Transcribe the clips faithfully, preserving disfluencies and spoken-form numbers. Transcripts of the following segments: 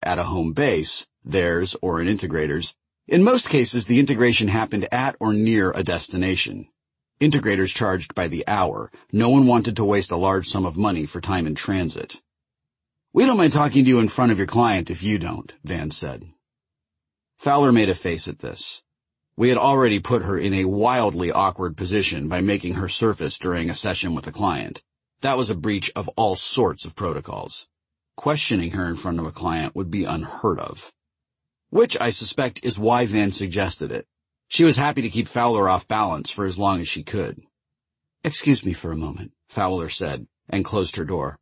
at a home base, theirs or an integrator's, in most cases the integration happened at or near a destination. Integrators charged by the hour. No one wanted to waste a large sum of money for time in transit. "We don't mind talking to you in front of your client if you don't," Van said. Fowler made a face at this. We had already put her in a wildly awkward position by making her surface during a session with a client. That was a breach of all sorts of protocols. Questioning her in front of a client would be unheard of. Which, I suspect, is why Van suggested it. She was happy to keep Fowler off balance for as long as she could. "Excuse me for a moment," Fowler said, and closed her door.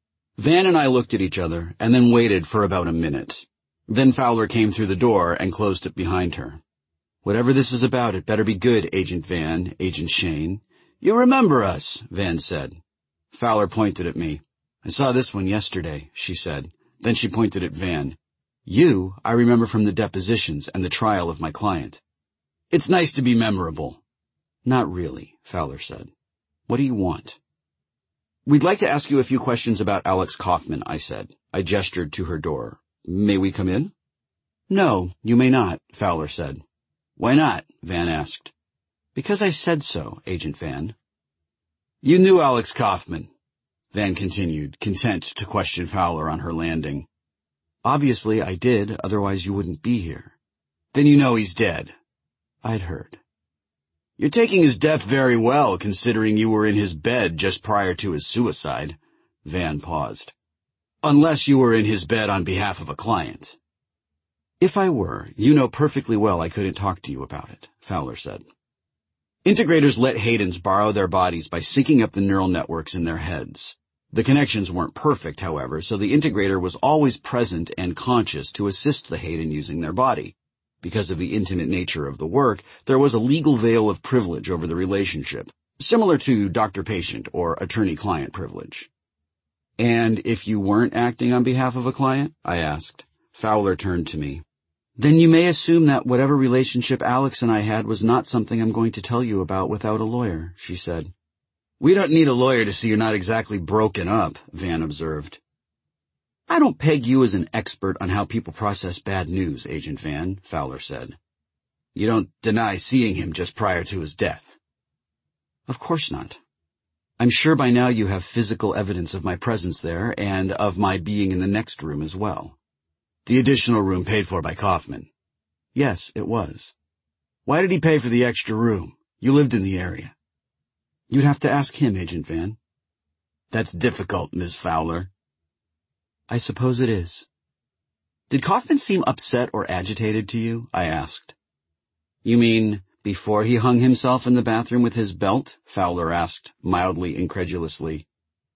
Van and I looked at each other, and then waited for about a minute. Then Fowler came through the door and closed it behind her. "Whatever this is about, it better be good, Agent Van, Agent Shane." "You remember us," Van said. Fowler pointed at me. "I saw this one yesterday," she said. Then she pointed at Van. "You, I remember from the depositions and the trial of my client." "It's nice to be memorable." "Not really," Fowler said. "What do you want?" "We'd like to ask you a few questions about Alex Kaufman," I said. I gestured to her door. "May we come in?" "No, you may not," Fowler said. "Why not?" Van asked. "Because I said so, Agent Van." "You knew Alex Kaufman," Van continued, content to question Fowler on her landing. "Obviously I did, otherwise you wouldn't be here." "Then you know he's dead." "I'd heard." "You're taking his death very well, considering you were in his bed just prior to his suicide." Van paused. "Unless you were in his bed on behalf of a client." "If I were, you know perfectly well I couldn't talk to you about it," Fowler said. Integrators let Haydens borrow their bodies by syncing up the neural networks in their heads. The connections weren't perfect, however, so the integrator was always present and conscious to assist the Hayden using their body. Because of the intimate nature of the work, there was a legal veil of privilege over the relationship, similar to doctor-patient or attorney-client privilege. "And if you weren't acting on behalf of a client?" I asked. Fowler turned to me. "Then you may assume that whatever relationship Alex and I had was not something I'm going to tell you about without a lawyer," she said. "We don't need a lawyer to see you're not exactly broken up," Van observed. "I don't peg you as an expert on how people process bad news, Agent Van," Fowler said. "You don't deny seeing him just prior to his death?" "Of course not. I'm sure by now you have physical evidence of my presence there and of my being in the next room as well." "The additional room paid for by Kaufman?" "Yes, it was." "Why did he pay for the extra room? You lived in the area." "You'd have to ask him, Agent Van." "That's difficult, Miss Fowler." "I suppose it is." "Did Kaufman seem upset or agitated to you?" I asked. "You mean before he hung himself in the bathroom with his belt?" Fowler asked, mildly incredulously.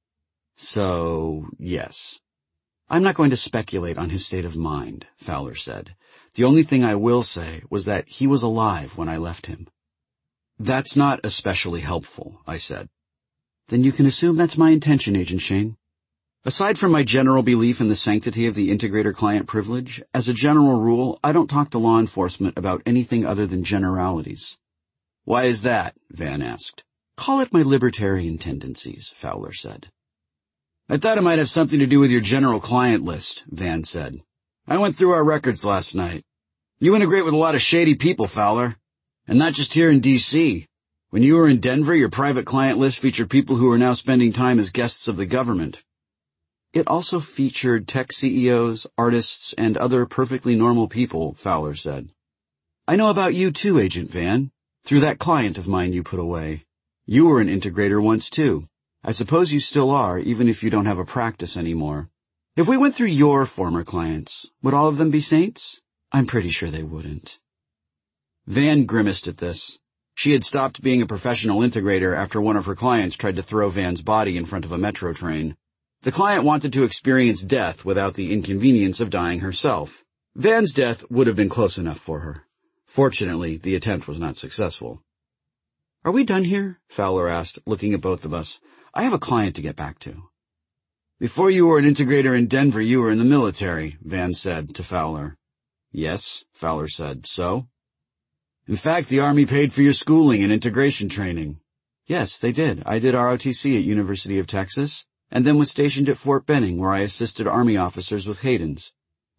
"So, yes." "I'm not going to speculate on his state of mind," Fowler said. "The only thing I will say was that he was alive when I left him." "That's not especially helpful," I said. "Then you can assume that's my intention, Agent Shane. Aside from my general belief in the sanctity of the integrator-client privilege, as a general rule, I don't talk to law enforcement about anything other than generalities." "Why is that?" Van asked. "Call it my libertarian tendencies," Fowler said. "I thought it might have something to do with your general client list," Van said. "I went through our records last night. You integrate with a lot of shady people, Fowler. And not just here in D C When you were in Denver, your private client list featured people who are now spending time as guests of the government." "It also featured tech C E Os, artists, and other perfectly normal people," Fowler said. "I know about you too, Agent Van, through that client of mine you put away. You were an integrator once too. I suppose you still are, even if you don't have a practice anymore. If we went through your former clients, would all of them be saints? I'm pretty sure they wouldn't." Van grimaced at this. She had stopped being a professional integrator after one of her clients tried to throw Van's body in front of a metro train. The client wanted to experience death without the inconvenience of dying herself. Van's death would have been close enough for her. Fortunately, the attempt was not successful. "Are we done here?" Fowler asked, looking at both of us. "I have a client to get back to." "Before you were an integrator in Denver, you were in the military," Van said to Fowler. "Yes," Fowler said. "So?" "In fact, the Army paid for your schooling and integration training." "Yes, they did. I did R O T C at University of Texas, and then was stationed at Fort Benning, where I assisted Army officers with Haydens.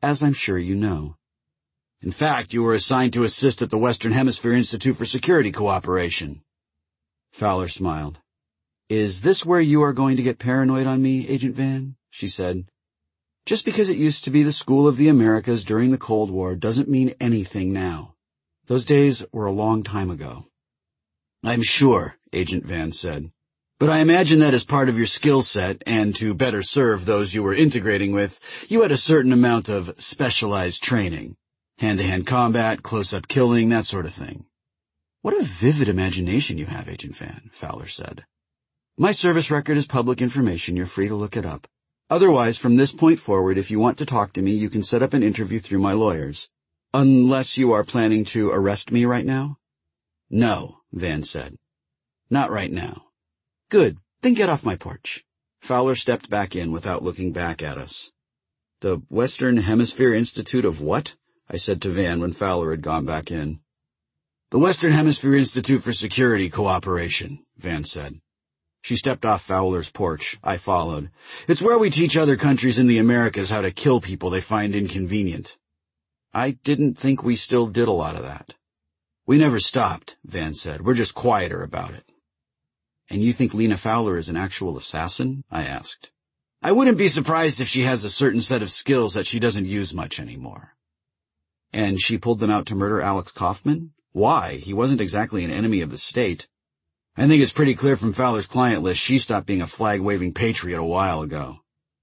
as I'm sure you know. In fact, you were assigned to assist at the Western Hemisphere Institute for Security Cooperation. Fowler smiled. Is this where you are going to get paranoid on me, Agent Van? She said. Just because it used to be the School of the Americas during the Cold War doesn't mean anything now. Those days were a long time ago. I'm sure, Agent Van said. But I imagine that as part of your skill set, and to better serve those you were integrating with, you had a certain amount of specialized training. Hand-to-hand combat, close-up killing, that sort of thing. What a vivid imagination you have, Agent Van, Fowler said. My service record is public information. You're free to look it up. Otherwise, from this point forward, if you want to talk to me, you can set up an interview through my lawyers. Unless you are planning to arrest me right now? No, Van said. Not right now. Good. Then get off my porch. Fowler stepped back in without looking back at us. The Western Hemisphere Institute of what? I said to Van when Fowler had gone back in. The Western Hemisphere Institute for Security Cooperation, Van said. She stepped off Fowler's porch. I followed. It's where we teach other countries in the Americas how to kill people they find inconvenient. I didn't think we still did a lot of that. We never stopped, Van said. We're just quieter about it. And you think Lena Fowler is an actual assassin? I asked. I wouldn't be surprised if she has a certain set of skills that she doesn't use much anymore. And she pulled them out to murder Alex Kaufman? Why? He wasn't exactly an enemy of the state. I think it's pretty clear from Fowler's client list she stopped being a flag-waving patriot a while ago.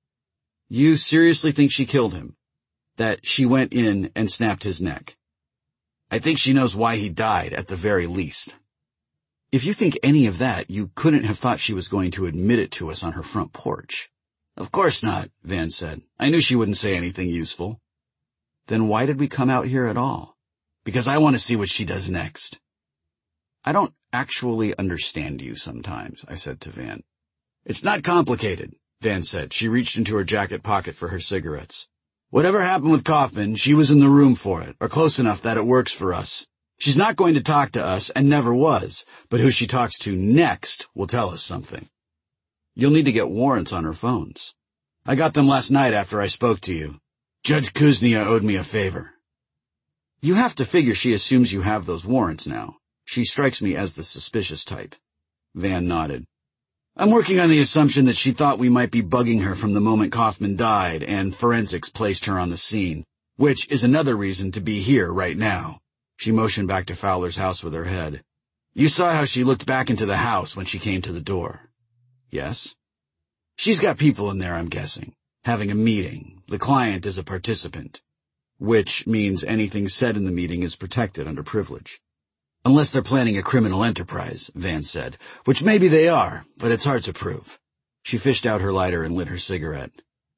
You seriously think she killed him? That she went in and snapped his neck? I think she knows why he died, at the very least. If you think any of that, you couldn't have thought she was going to admit it to us on her front porch. Of course not, Van said. I knew she wouldn't say anything useful. Then why did we come out here at all? Because I want to see what she does next. I don't actually understand you sometimes, I said to Van. It's not complicated, Van said. She reached into her jacket pocket for her cigarettes. Whatever happened with Kaufman, she was in the room for it, or close enough that it works for us. She's not going to talk to us, and never was, but who she talks to next will tell us something. You'll need to get warrants on her phones. I got them last night after I spoke to you. Judge Kuznia owed me a favor. You have to figure she assumes you have those warrants now. She strikes me as the suspicious type. Van nodded. I'm working on the assumption that she thought we might be bugging her from the moment Kaufman died and forensics placed her on the scene, which is another reason to be here right now. She motioned back to Fowler's house with her head. You saw how she looked back into the house when she came to the door. Yes? She's got people in there, I'm guessing. Having a meeting. The client is a participant. Which means anything said in the meeting is protected under privilege. Unless they're planning a criminal enterprise, Van said, which maybe they are, but it's hard to prove. She fished out her lighter and lit her cigarette.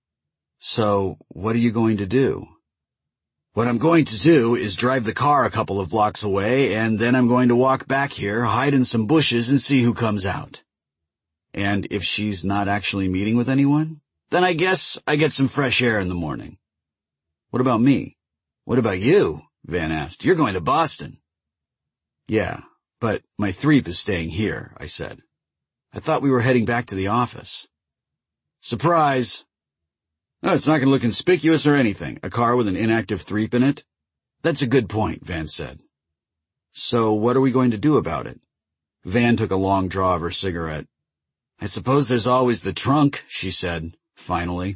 So, what are you going to do? What I'm going to do is drive the car a couple of blocks away, and then I'm going to walk back here, hide in some bushes, and see who comes out. And if she's not actually meeting with anyone, then I guess I get some fresh air in the morning. What about me? What about you? Van asked. You're going to Boston. Yeah, but my threep is staying here, I said. I thought we were heading back to the office. Surprise! No, it's not going to look conspicuous or anything. A car with an inactive threep in it? That's a good point, Van said. So what are we going to do about it? Van took a long draw of her cigarette. I suppose there's always the trunk, she said, finally.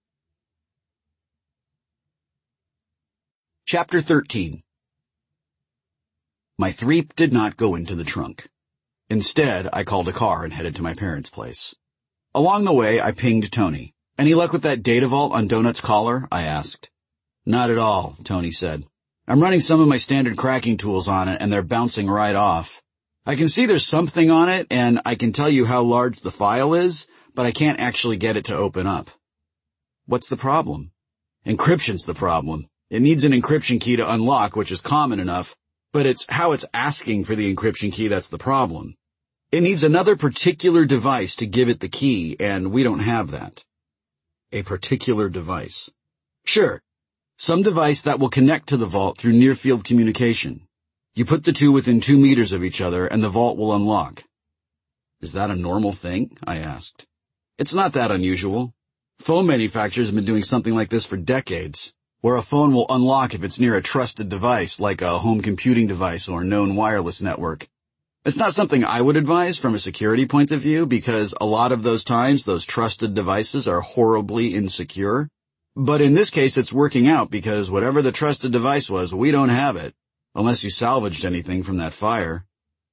Chapter thirteen. My threep did not go into the trunk. Instead, I called a car and headed to my parents' place. Along the way, I pinged Tony. Any luck with that data vault on Donut's collar? I asked. Not at all, Tony said. I'm running some of my standard cracking tools on it, and they're bouncing right off. I can see there's something on it, and I can tell you how large the file is, but I can't actually get it to open up. What's the problem? Encryption's the problem. It needs an encryption key to unlock, which is common enough, but it's how it's asking for the encryption key that's the problem. It needs another particular device to give it the key, and we don't have that. A particular device. Sure. Some device that will connect to the vault through near-field communication. You put the two within two meters of each other, and the vault will unlock. Is that a normal thing? I asked. It's not that unusual. Phone manufacturers have been doing something like this for decades. Or a phone will unlock if it's near a trusted device, like a home computing device or known wireless network. It's not something I would advise from a security point of view, because a lot of those times those trusted devices are horribly insecure. But in this case it's working out, because whatever the trusted device was, we don't have it, unless you salvaged anything from that fire.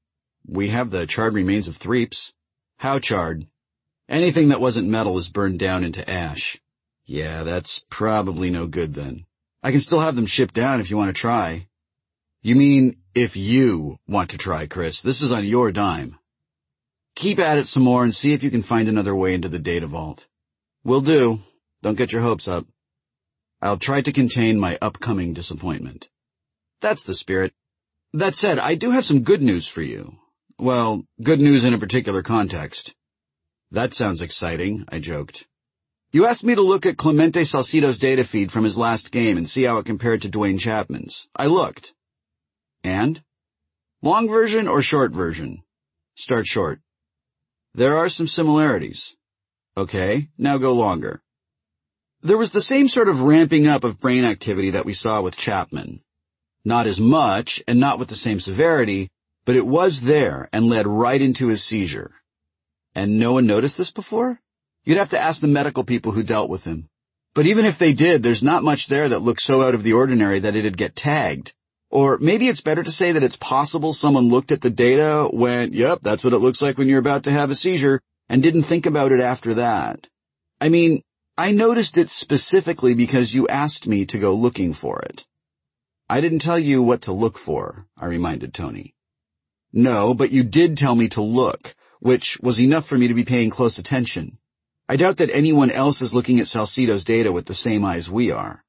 We have the charred remains of threeps. How charred? Anything that wasn't metal is burned down into ash. Yeah, that's probably no good then. I can still have them shipped down if you want to try. You mean if you want to try, Chris. This is on your dime. Keep at it some more and see if you can find another way into the data vault. Will do. Don't get your hopes up. I'll try to contain my upcoming disappointment. That's the spirit. That said, I do have some good news for you. Well, good news in a particular context. That sounds exciting, I joked. You asked me to look at Clemente Salcido's data feed from his last game and see how it compared to Dwayne Chapman's. I looked. And? Long version or short version? Start short. There are some similarities. Okay, now go longer. There was the same sort of ramping up of brain activity that we saw with Chapman. Not as much, and not with the same severity, but it was there and led right into his seizure. And no one noticed this before? You'd have to ask the medical people who dealt with him. But even if they did, there's not much there that looks so out of the ordinary that it'd get tagged. Or maybe it's better to say that it's possible someone looked at the data, went, yep, that's what it looks like when you're about to have a seizure, and didn't think about it after that. I mean, I noticed it specifically because you asked me to go looking for it. I didn't tell you what to look for, I reminded Tony. No, but you did tell me to look, which was enough for me to be paying close attention. I doubt that anyone else is looking at Salcido's data with the same eyes we are.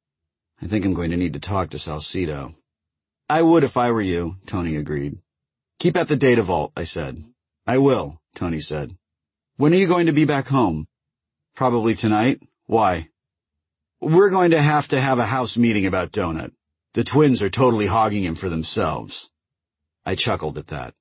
I think I'm going to need to talk to Salcido. I would if I were you, Tony agreed. Keep at the data vault, I said. I will, Tony said. When are you going to be back home? Probably tonight. Why? We're going to have to have a house meeting about Donut. The twins are totally hogging him for themselves. I chuckled at that.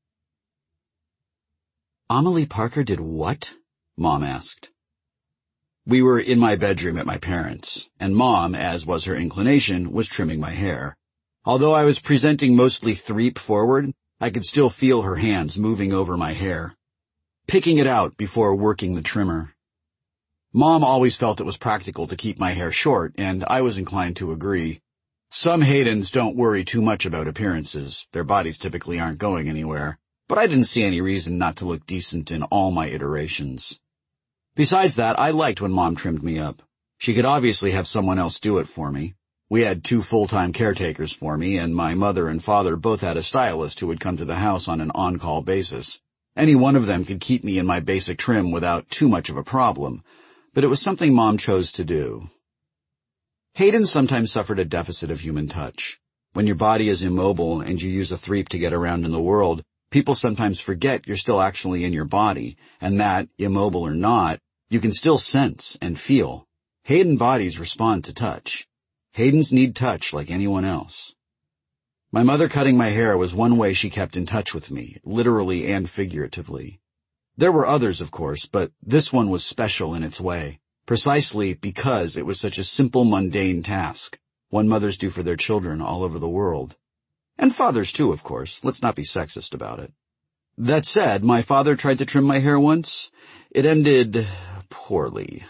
Amelie Parker did what? Mom asked. We were in my bedroom at my parents', and Mom, as was her inclination, was trimming my hair. Although I was presenting mostly threep forward, I could still feel her hands moving over my hair, picking it out before working the trimmer. Mom always felt it was practical to keep my hair short, and I was inclined to agree. Some Haydens don't worry too much about appearances. Their bodies typically aren't going anywhere. But I didn't see any reason not to look decent in all my iterations. Besides that, I liked when Mom trimmed me up. She could obviously have someone else do it for me. We had two full-time caretakers for me, and my mother and father both had a stylist who would come to the house on an on-call basis. Any one of them could keep me in my basic trim without too much of a problem, but it was something Mom chose to do. Hayden sometimes suffered a deficit of human touch. When your body is immobile and you use a threep to get around in the world, people sometimes forget you're still actually in your body, and that, immobile or not, you can still sense and feel. Hayden bodies respond to touch. Haydens need touch like anyone else. My mother cutting my hair was one way she kept in touch with me, literally and figuratively. There were others, of course, but this one was special in its way, precisely because it was such a simple, mundane task, one mothers do for their children all over the world. And fathers too, of course. Let's not be sexist about it. That said, my father tried to trim my hair once. It ended poorly.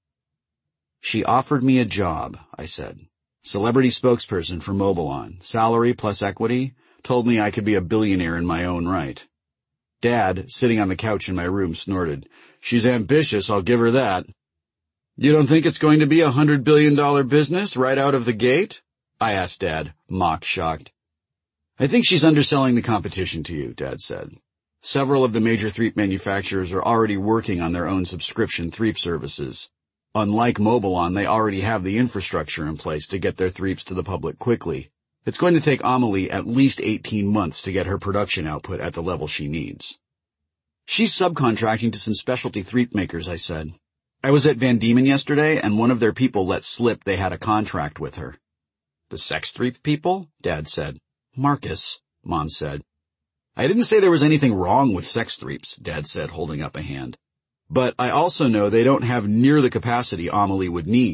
She offered me a job, I said. Celebrity spokesperson for Mobilon. Salary plus equity. Told me I could be a billionaire in my own right. Dad, sitting on the couch in my room, snorted. She's ambitious, I'll give her that. You don't think it's going to be a hundred billion dollar business right out of the gate? I asked Dad, mock shocked. I think she's underselling the competition to you, Dad said. Several of the major threep manufacturers are already working on their own subscription threep services. Unlike Mobilon, they already have the infrastructure in place to get their threeps to the public quickly. It's going to take Amelie at least eighteen months to get her production output at the level she needs. She's subcontracting to some specialty threep makers, I said. I was at Van Diemen yesterday, and one of their people let slip they had a contract with her. The sex threep people? Dad said. Marcus, Mom said. I didn't say there was anything wrong with sex threeps, Dad said, holding up a hand. But I also know they don't have near the capacity Amelie would need.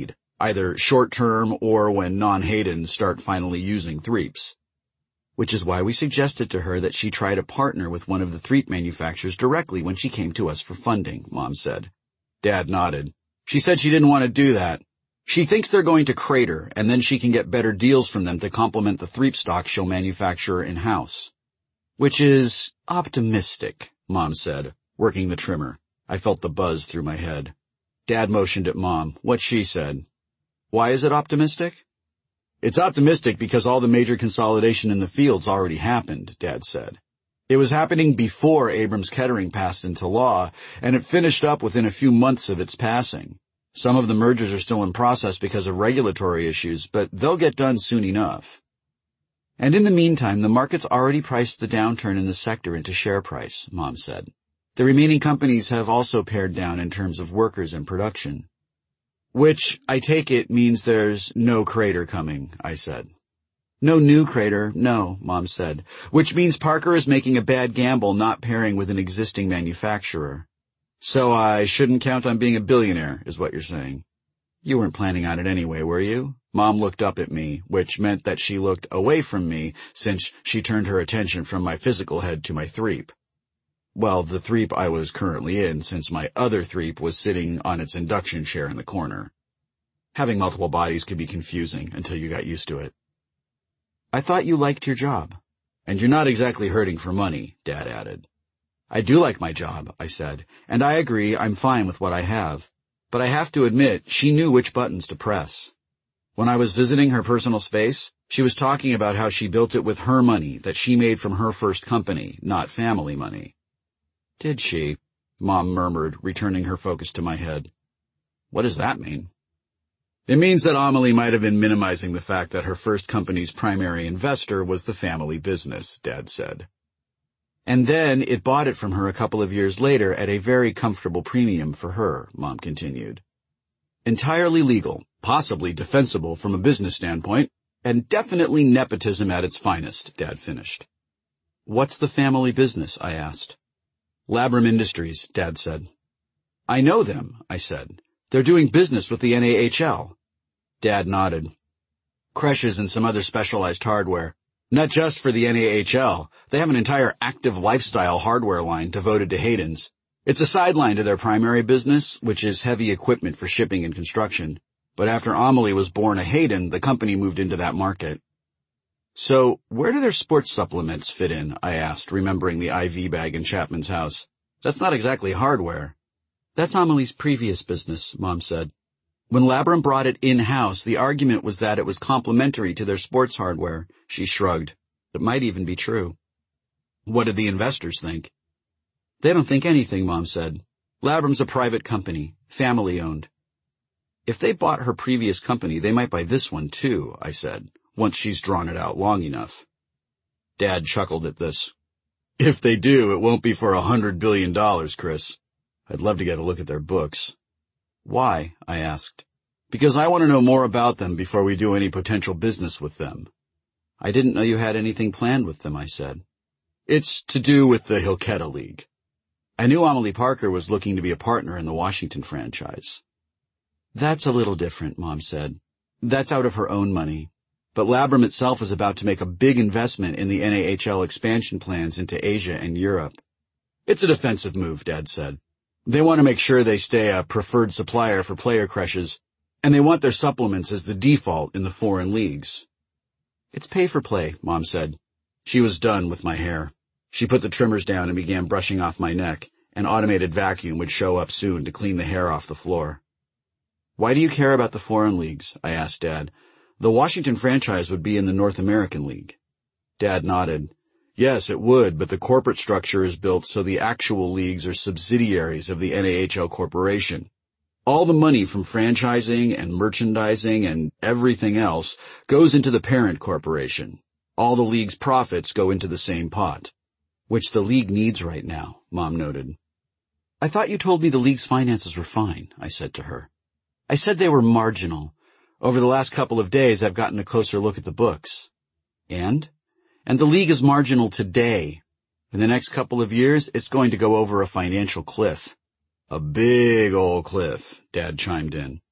either short-term or when non-Haydens start finally using threeps. Which is why we suggested to her that she try to partner with one of the threep manufacturers directly when she came to us for funding, Mom said. Dad nodded. She said she didn't want to do that. She thinks they're going to crater, and then she can get better deals from them to complement the threep stock she'll manufacture in-house. Which is optimistic, Mom said, working the trimmer. I felt the buzz through my head. Dad motioned at Mom. What she said. Why is it optimistic? It's optimistic because all the major consolidation in the field's already happened, Dad said. It was happening before Abrams-Kettering passed into law, and it finished up within a few months of its passing. Some of the mergers are still in process because of regulatory issues, but they'll get done soon enough. And in the meantime, the market's already priced the downturn in the sector into share price, Mom said. The remaining companies have also pared down in terms of workers and production. Which, I take it, means there's no crater coming, I said. No new crater, no, Mom said, which means Parker is making a bad gamble not pairing with an existing manufacturer. So I shouldn't count on being a billionaire, is what you're saying. You weren't planning on it anyway, were you? Mom looked up at me, which meant that she looked away from me since she turned her attention from my physical head to my threep. Well, the threep I was currently in, since my other threep was sitting on its induction chair in the corner. Having multiple bodies could be confusing until you got used to it. I thought you liked your job. And you're not exactly hurting for money, Dad added. I do like my job, I said, and I agree I'm fine with what I have. But I have to admit, she knew which buttons to press. When I was visiting her personal space, she was talking about how she built it with her money that she made from her first company, not family money. Did she? Mom murmured, returning her focus to my head. What does that mean? It means that Amelie might have been minimizing the fact that her first company's primary investor was the family business, Dad said. And then it bought it from her a couple of years later at a very comfortable premium for her, Mom continued. Entirely legal, possibly defensible from a business standpoint, and definitely nepotism at its finest, Dad finished. What's the family business? I asked. Labrum Industries, Dad said. I know them, I said. They're doing business with the N A H L. Dad nodded. Creches and some other specialized hardware. Not just for the N A H L. They have an entire active lifestyle hardware line devoted to Haydens. It's a sideline to their primary business, which is heavy equipment for shipping and construction. But after Amelie was born a Hayden, the company moved into that market. So, where do their sports supplements fit in? I asked, remembering the I V bag in Chapman's house. That's not exactly hardware. That's Amelie's previous business, Mom said. When Labrum brought it in-house, the argument was that it was complementary to their sports hardware. She shrugged. It might even be true. What did the investors think? They don't think anything, Mom said. Labrum's a private company, family-owned. If they bought her previous company, they might buy this one too, I said, once she's drawn it out long enough. Dad chuckled at this. If they do, it won't be for a hundred billion dollars, Chris. I'd love to get a look at their books. Why? I asked. Because I want to know more about them before we do any potential business with them. I didn't know you had anything planned with them, I said. It's to do with the Hilketa League. I knew Amelie Parker was looking to be a partner in the Washington franchise. That's a little different, Mom said. That's out of her own money. But Labrum itself is about to make a big investment in the N A H L expansion plans into Asia and Europe. It's a defensive move, Dad said. They want to make sure they stay a preferred supplier for player creches, and they want their supplements as the default in the foreign leagues. It's pay for play, Mom said. She was done with my hair. She put the trimmers down and began brushing off my neck. An automated vacuum would show up soon to clean the hair off the floor. Why do you care about the foreign leagues? I asked Dad. The Washington franchise would be in the North American League. Dad nodded. Yes, it would, but the corporate structure is built so the actual leagues are subsidiaries of the N A H L Corporation. All the money from franchising and merchandising and everything else goes into the parent corporation. All the league's profits go into the same pot, which the league needs right now, Mom noted. I thought you told me the league's finances were fine, I said to her. I said they were marginal. Over the last couple of days, I've gotten a closer look at the books. And? And the league is marginal today. In the next couple of years, it's going to go over a financial cliff. A big old cliff, Dad chimed in.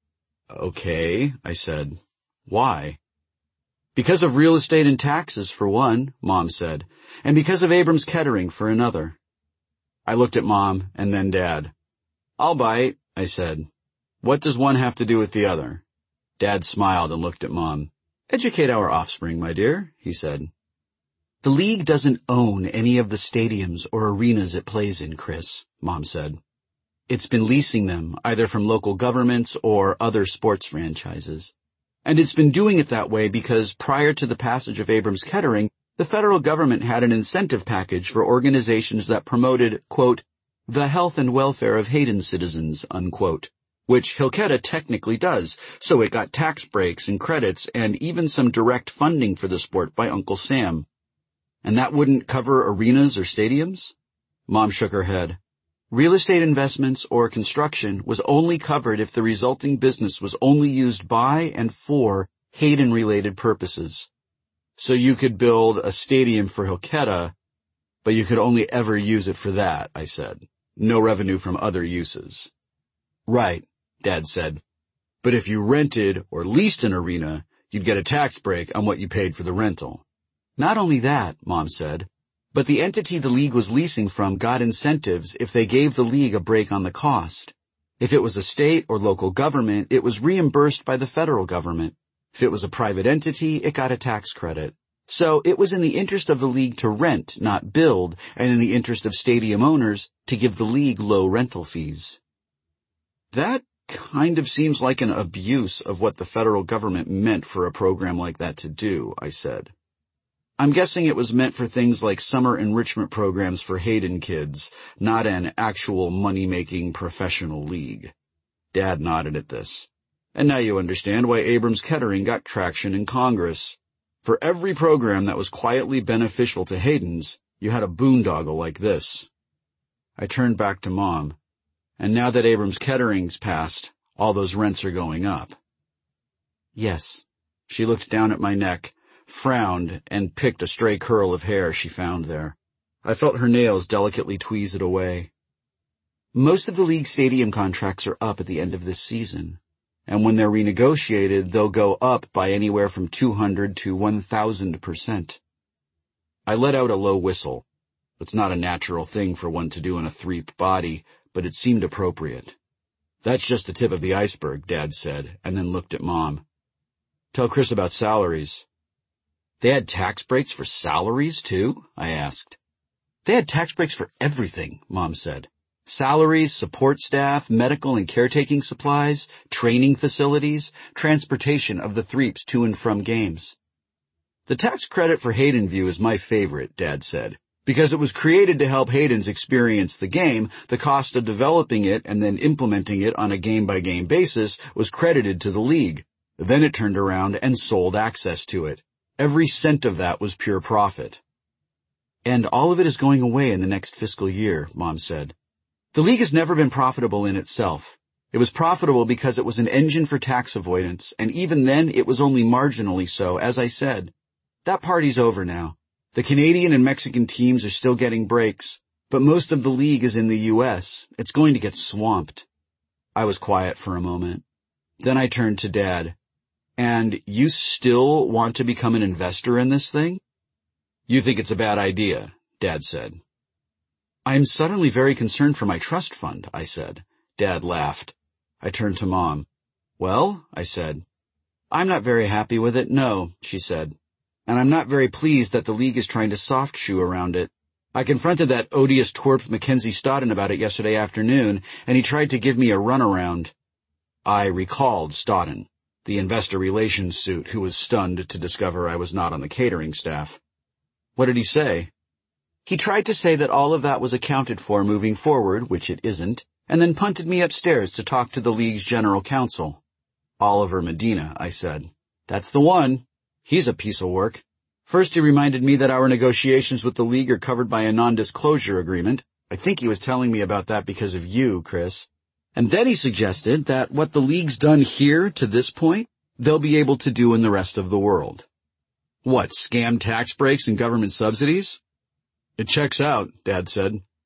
Okay, I said. Why? Because of real estate and taxes, for one, Mom said, and because of Abrams Kettering, for another. I looked at Mom and then Dad. I'll bite, I said. What does one have to do with the other? Dad smiled and looked at Mom. Educate our offspring, my dear, he said. The league doesn't own any of the stadiums or arenas it plays in, Chris, Mom said. It's been leasing them, either from local governments or other sports franchises. And it's been doing it that way because prior to the passage of Abrams Kettering, the federal government had an incentive package for organizations that promoted, quote, the health and welfare of Hayden citizens, unquote, which Hillketa technically does, so it got tax breaks and credits and even some direct funding for the sport by Uncle Sam. And that wouldn't cover arenas or stadiums? Mom shook her head. Real estate investments or construction was only covered if the resulting business was only used by and for Hayden-related purposes. So you could build a stadium for Hillketa, but you could only ever use it for that, I said. No revenue from other uses. Right, Dad said. But if you rented or leased an arena, you'd get a tax break on what you paid for the rental. Not only that, Mom said, but the entity the league was leasing from got incentives if they gave the league a break on the cost. If it was a state or local government, it was reimbursed by the federal government. If it was a private entity, it got a tax credit. So it was in the interest of the league to rent, not build, and in the interest of stadium owners to give the league low rental fees. That kind of seems like an abuse of what the federal government meant for a program like that to do, I said. I'm guessing it was meant for things like summer enrichment programs for Hayden kids, not an actual money-making professional league. Dad nodded at this. And now you understand why Abrams Kettering got traction in Congress. For every program that was quietly beneficial to Hayden's, you had a boondoggle like this. I turned back to Mom. And now that Abrams Kettering's passed, all those rents are going up. Yes. She looked down at my neck, frowned, and picked a stray curl of hair she found there. I felt her nails delicately tweeze it away. Most of the league stadium contracts are up at the end of this season, and when they're renegotiated, they'll go up by anywhere from two hundred to one thousand percent. I let out a low whistle. It's not a natural thing for one to do in a threep body, but it seemed appropriate. That's just the tip of the iceberg, Dad said, and then looked at Mom. Tell Chris about salaries. They had tax breaks for salaries, too? I asked. They had tax breaks for everything, Mom said. Salaries, support staff, medical and caretaking supplies, training facilities, transportation of the threeps to and from games. The tax credit for Hayden View is my favorite, Dad said. Because it was created to help Hayden's experience the game, the cost of developing it and then implementing it on a game-by-game basis was credited to the league. Then it turned around and sold access to it. Every cent of that was pure profit. And all of it is going away in the next fiscal year, Mom said. The league has never been profitable in itself. It was profitable because it was an engine for tax avoidance, and even then it was only marginally so, as I said. That party's over now. The Canadian and Mexican teams are still getting breaks, but most of the league is in the U S. It's going to get swamped. I was quiet for a moment. Then I turned to Dad. And you still want to become an investor in this thing? You think it's a bad idea, Dad said. I'm suddenly very concerned for my trust fund, I said. Dad laughed. I turned to Mom. Well, I said. I'm not very happy with it, no, she said. And I'm not very pleased that the league is trying to soft shoe around it. I confronted that odious twerp Mackenzie Stodden about it yesterday afternoon, and he tried to give me a runaround. I recalled Stodden, the investor relations suit who was stunned to discover I was not on the catering staff. What did he say? He tried to say that all of that was accounted for moving forward, which it isn't, and then punted me upstairs to talk to the league's general counsel. Oliver Medina, I said. That's the one. He's a piece of work. First he reminded me that our negotiations with the league are covered by a non-disclosure agreement. I think he was telling me about that because of you, Chris. And then he suggested that what the league's done here to this point, they'll be able to do in the rest of the world. What, scam tax breaks and government subsidies? It checks out, Dad said.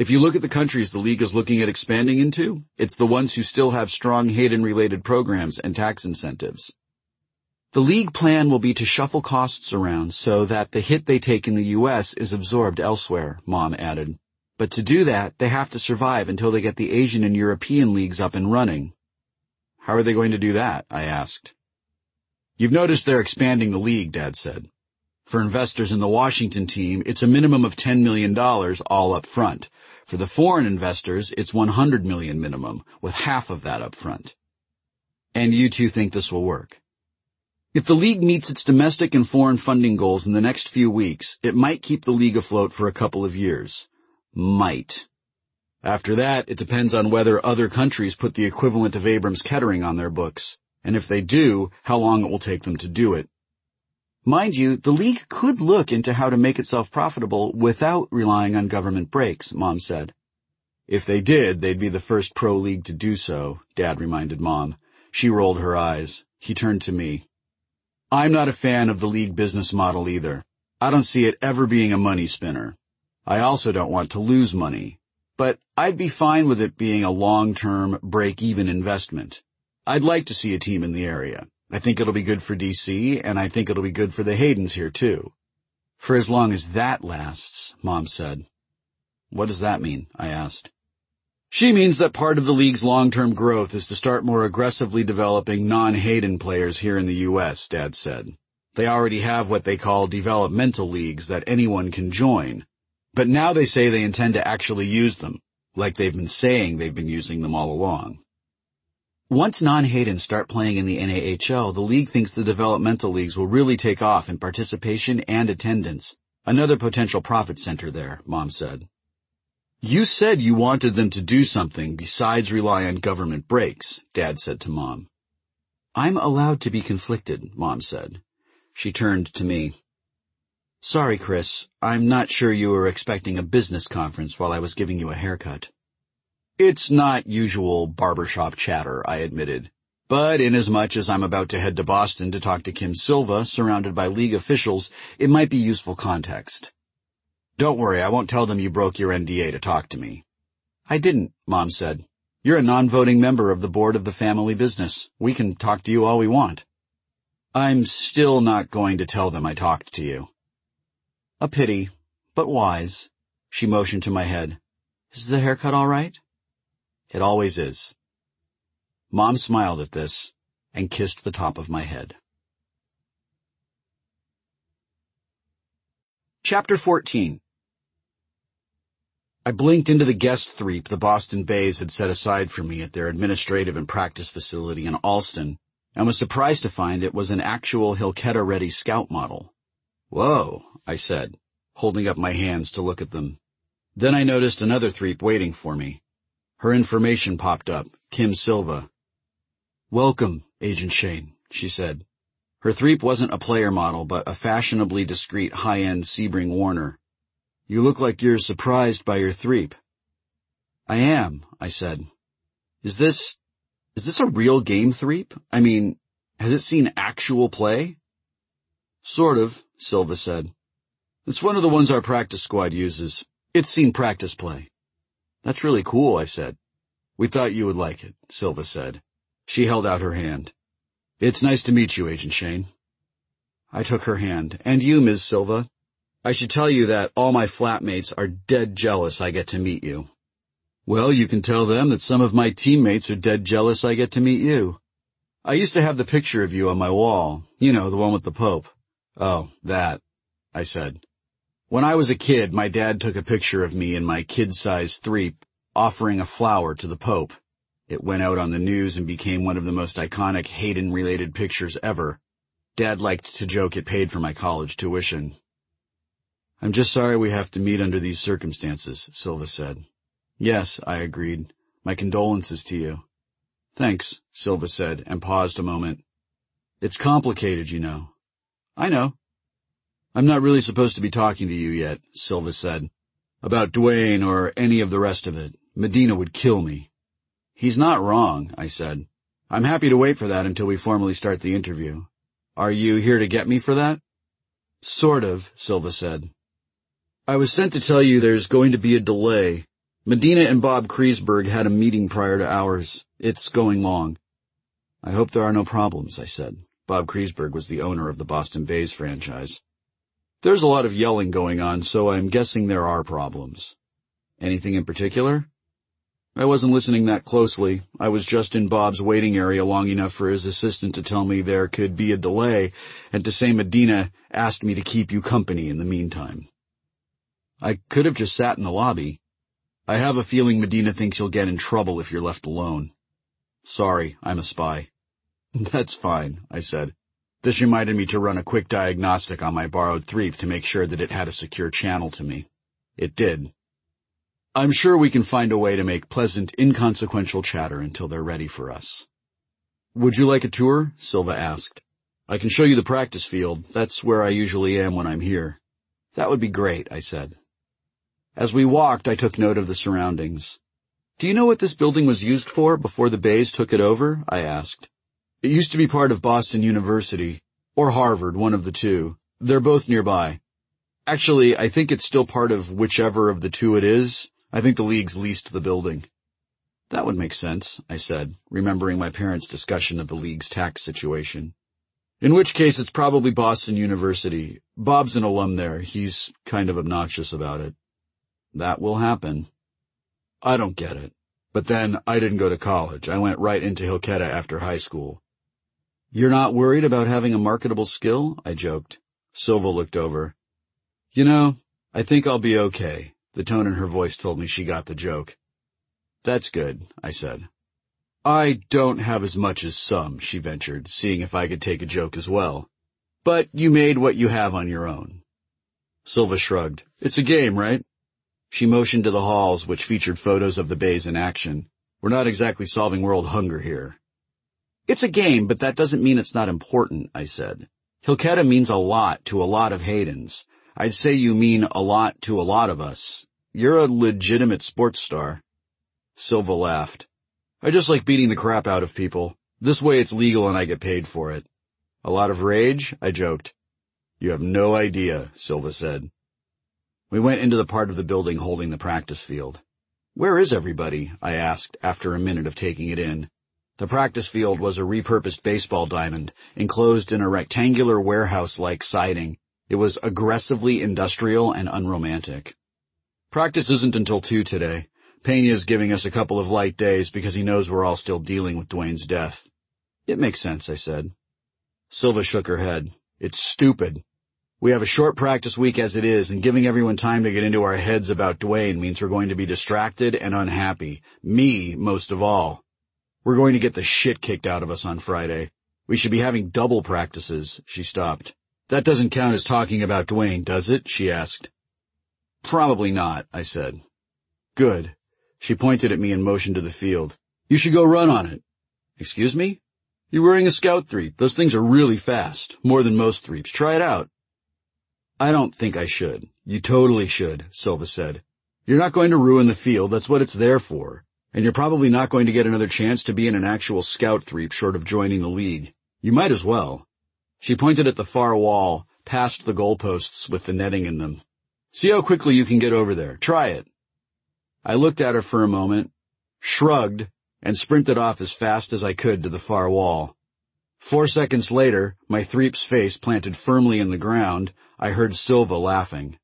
If you look at the countries the League is looking at expanding into, it's the ones who still have strong Hayden-related programs and tax incentives. The League plan will be to shuffle costs around so that the hit they take in the U S is absorbed elsewhere, Mom added. But to do that, they have to survive until they get the Asian and European leagues up and running. How are they going to do that? I asked. You've noticed they're expanding the League, Dad said. For investors in the Washington team, it's a minimum of ten million dollars all up front. For the foreign investors, it's one hundred million dollars minimum, with half of that up front. And you two think this will work? If the League meets its domestic and foreign funding goals in the next few weeks, it might keep the League afloat for a couple of years. Might. After that, it depends on whether other countries put the equivalent of Abrams-Kettering on their books, and if they do, how long it will take them to do it. Mind you, the League could look into how to make itself profitable without relying on government breaks, Mom said. If they did, they'd be the first pro league to do so, Dad reminded Mom. She rolled her eyes. He turned to me. I'm not a fan of the League business model either. I don't see it ever being a money spinner. I also don't want to lose money. But I'd be fine with it being a long-term, break-even investment. I'd like to see a team in the area. I think it'll be good for D C, and I think it'll be good for the Haydens here, too. For as long as that lasts, Mom said. What does that mean? I asked. She means that part of the League's long-term growth is to start more aggressively developing non-Hayden players here in the U S, Dad said. They already have what they call developmental leagues that anyone can join. But now they say they intend to actually use them, like they've been saying they've been using them all along. Once non-Hayden start playing in the N A H L, the League thinks the developmental leagues will really take off in participation and attendance. Another potential profit center there, Mom said. You said you wanted them to do something besides rely on government breaks, Dad said to Mom. I'm allowed to be conflicted, Mom said. She turned to me. Sorry, Chris, I'm not sure you were expecting a business conference while I was giving you a haircut. It's not usual barbershop chatter, I admitted. But inasmuch as I'm about to head to Boston to talk to Kim Silva, surrounded by League officials, it might be useful context. Don't worry, I won't tell them you broke your N D A to talk to me. I didn't, Mom said. You're a non-voting member of the board of the family business. We can talk to you all we want. I'm still not going to tell them I talked to you. A pity, but wise. She motioned to my head. Is the haircut all right? It always is. Mom smiled at this and kissed the top of my head. Chapter fourteen. I blinked into the guest threep the Boston Bays had set aside for me at their administrative and practice facility in Alston, and was surprised to find it was an actual Hilketa-ready scout model. Whoa, I said, holding up my hands to look at them. Then I noticed another threep waiting for me. Her information popped up, Kim Silva. Welcome, Agent Shane, she said. Her threep wasn't a player model, but a fashionably discreet high-end Sebring Warner. You look like you're surprised by your threep. I am, I said. Is this, is this a real game threep? I mean, has it seen actual play? Sort of, Silva said. It's one of the ones our practice squad uses. It's seen practice play. That's really cool, I said. We thought you would like it, Silva said. She held out her hand. It's nice to meet you, Agent Shane. I took her hand. And you, Miz Silva. I should tell you that all my flatmates are dead jealous I get to meet you. Well, you can tell them that some of my teammates are dead jealous I get to meet you. I used to have the picture of you on my wall. You know, the one with the Pope. Oh, that, I said. When I was a kid, my dad took a picture of me in my kid-sized threep, offering a flower to the Pope. It went out on the news and became one of the most iconic Hayden-related pictures ever. Dad liked to joke it paid for my college tuition. I'm just sorry we have to meet under these circumstances, Silva said. Yes, I agreed. My condolences to you. Thanks, Silva said, and paused a moment. It's complicated, you know. I know. I'm not really supposed to be talking to you yet, Silva said. About Dwayne or any of the rest of it. Medina would kill me. He's not wrong, I said. I'm happy to wait for that until we formally start the interview. Are you here to get me for that? Sort of, Silva said. I was sent to tell you there's going to be a delay. Medina and Bob Kreisberg had a meeting prior to ours. It's going long. I hope there are no problems, I said. Bob Kreisberg was the owner of the Boston Bays franchise. There's a lot of yelling going on, so I'm guessing there are problems. Anything in particular? I wasn't listening that closely. I was just in Bob's waiting area long enough for his assistant to tell me there could be a delay and to say Medina asked me to keep you company in the meantime. I could have just sat in the lobby. I have a feeling Medina thinks you'll get in trouble if you're left alone. Sorry, I'm a spy. That's fine, I said. This reminded me to run a quick diagnostic on my borrowed Threep to make sure that it had a secure channel to me. It did. I'm sure we can find a way to make pleasant, inconsequential chatter until they're ready for us. Would you like a tour? Silva asked. I can show you the practice field. That's where I usually am when I'm here. That would be great, I said. As we walked, I took note of the surroundings. Do you know what this building was used for before the Bays took it over? I asked. It used to be part of Boston University, or Harvard, one of the two. They're both nearby. Actually, I think it's still part of whichever of the two it is. I think the league's leased the building. That would make sense, I said, remembering my parents' discussion of the league's tax situation. In which case, it's probably Boston University. Bob's an alum there. He's kind of obnoxious about it. That will happen. I don't get it. But then, I didn't go to college. I went right into Hillketa after high school. You're not worried about having a marketable skill? I joked. Silva looked over. You know, I think I'll be okay. The tone in her voice told me she got the joke. That's good, I said. I don't have as much as some, she ventured, seeing if I could take a joke as well. But you made what you have on your own. Silva shrugged. It's a game, right? She motioned to the halls, which featured photos of the Bays in action. We're not exactly solving world hunger here. It's a game, but that doesn't mean it's not important, I said. Hillketa means a lot to a lot of Haydens. I'd say you mean a lot to a lot of us. You're a legitimate sports star. Silva laughed. I just like beating the crap out of people. This way it's legal and I get paid for it. A lot of rage? I joked. You have no idea, Silva said. We went into the part of the building holding the practice field. Where is everybody? I asked after a minute of taking it in. The practice field was a repurposed baseball diamond, enclosed in a rectangular warehouse-like siding. It was aggressively industrial and unromantic. Practice isn't until two today. Pena's giving us a couple of light days because he knows we're all still dealing with Dwayne's death. It makes sense, I said. Silva shook her head. It's stupid. We have a short practice week as it is, and giving everyone time to get into our heads about Dwayne means we're going to be distracted and unhappy. Me, most of all. We're going to get the shit kicked out of us on Friday. We should be having double practices. She stopped. That doesn't count as talking about Dwayne, does it? She asked. Probably not, I said. Good. She pointed at me and motioned to the field. You should go run on it. Excuse me? You're wearing a Scout Threep. Those things are really fast. More than most Threeps. Try it out. I don't think I should. You totally should, Silva said. You're not going to ruin the field. That's what it's there for. And you're probably not going to get another chance to be in an actual Scout Threep short of joining the league. You might as well. She pointed at the far wall, past the goalposts with the netting in them. See how quickly you can get over there. Try it. I looked at her for a moment, shrugged, and sprinted off as fast as I could to the far wall. Four seconds later, my Threep's face planted firmly in the ground, I heard Silva laughing.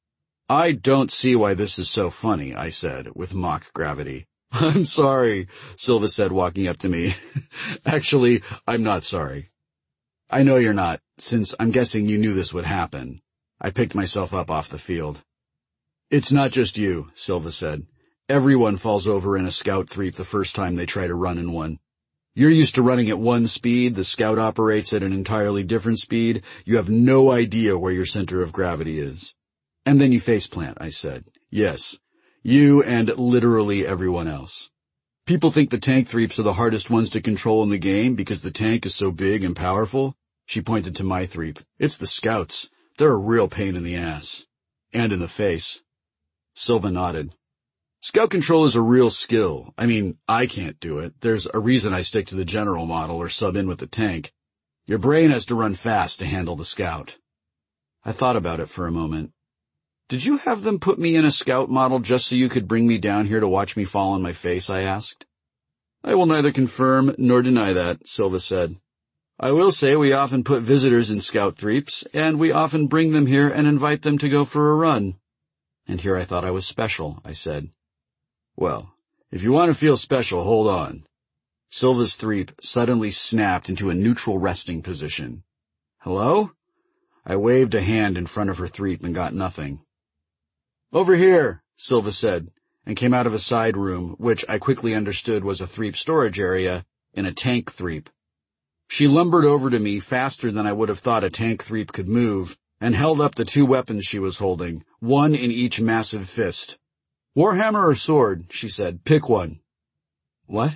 I don't see why this is so funny, I said, with mock gravity. I'm sorry, Silva said, walking up to me. Actually, I'm not sorry. I know you're not, since I'm guessing you knew this would happen. I picked myself up off the field. It's not just you, Silva said. Everyone falls over in a Scout Threep the first time they try to run in one. You're used to running at one speed, the Scout operates at an entirely different speed. You have no idea where your center of gravity is. And then you faceplant, I said. Yes, you and literally everyone else. People think the tank Threeps are the hardest ones to control in the game because the tank is so big and powerful. She pointed to my Threep. It's the Scouts. They're a real pain in the ass. And in the face. Silva nodded. Scout control is a real skill. I mean, I can't do it. There's a reason I stick to the general model or sub in with the tank. Your brain has to run fast to handle the Scout. I thought about it for a moment. Did you have them put me in a scout model just so you could bring me down here to watch me fall on my face? I asked. I will neither confirm nor deny that, Silva said. I will say we often put visitors in scout threeps, and we often bring them here and invite them to go for a run. And here I thought I was special, I said. Well, if you want to feel special, hold on. Silva's threep suddenly snapped into a neutral resting position. Hello? I waved a hand in front of her threep and got nothing. Over here, Silva said, and came out of a side room, which I quickly understood was a threep storage area, in a tank threep. She lumbered over to me faster than I would have thought a tank threep could move, and held up the two weapons she was holding, one in each massive fist. Warhammer or sword, she said. Pick one. What?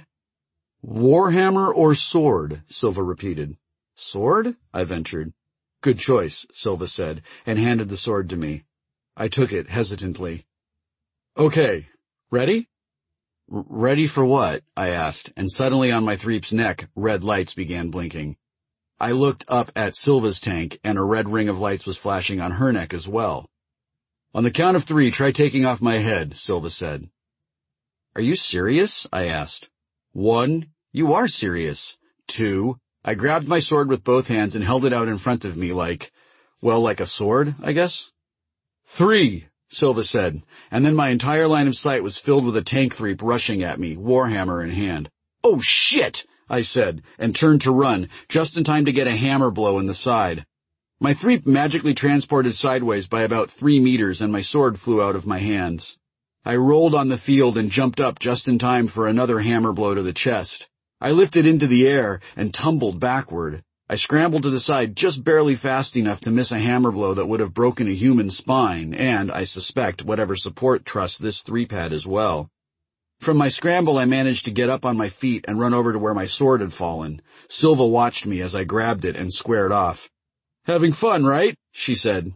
Warhammer or sword, Silva repeated. Sword? I ventured. Good choice, Silva said, and handed the sword to me. I took it hesitantly. Okay, ready? R- ready for what? I asked, and suddenly on my threep's neck, red lights began blinking. I looked up at Silva's tank, and a red ring of lights was flashing on her neck as well. On the count of three, try taking off my head, Silva said. Are you serious? I asked. One, you are serious. Two, I grabbed my sword with both hands and held it out in front of me like, well, like a sword, I guess. Three, Silva said, and then my entire line of sight was filled with a tank threep rushing at me, warhammer in hand. Oh shit, I said, and turned to run, just in time to get a hammer blow in the side. My threep magically transported sideways by about three meters and my sword flew out of my hands. I rolled on the field and jumped up just in time for another hammer blow to the chest. I lifted into the air and tumbled backward. I scrambled to the side just barely fast enough to miss a hammer blow that would have broken a human spine and, I suspect, whatever support truss this threep had as well. From my scramble, I managed to get up on my feet and run over to where my sword had fallen. Silva watched me as I grabbed it and squared off. Having fun, right? She said.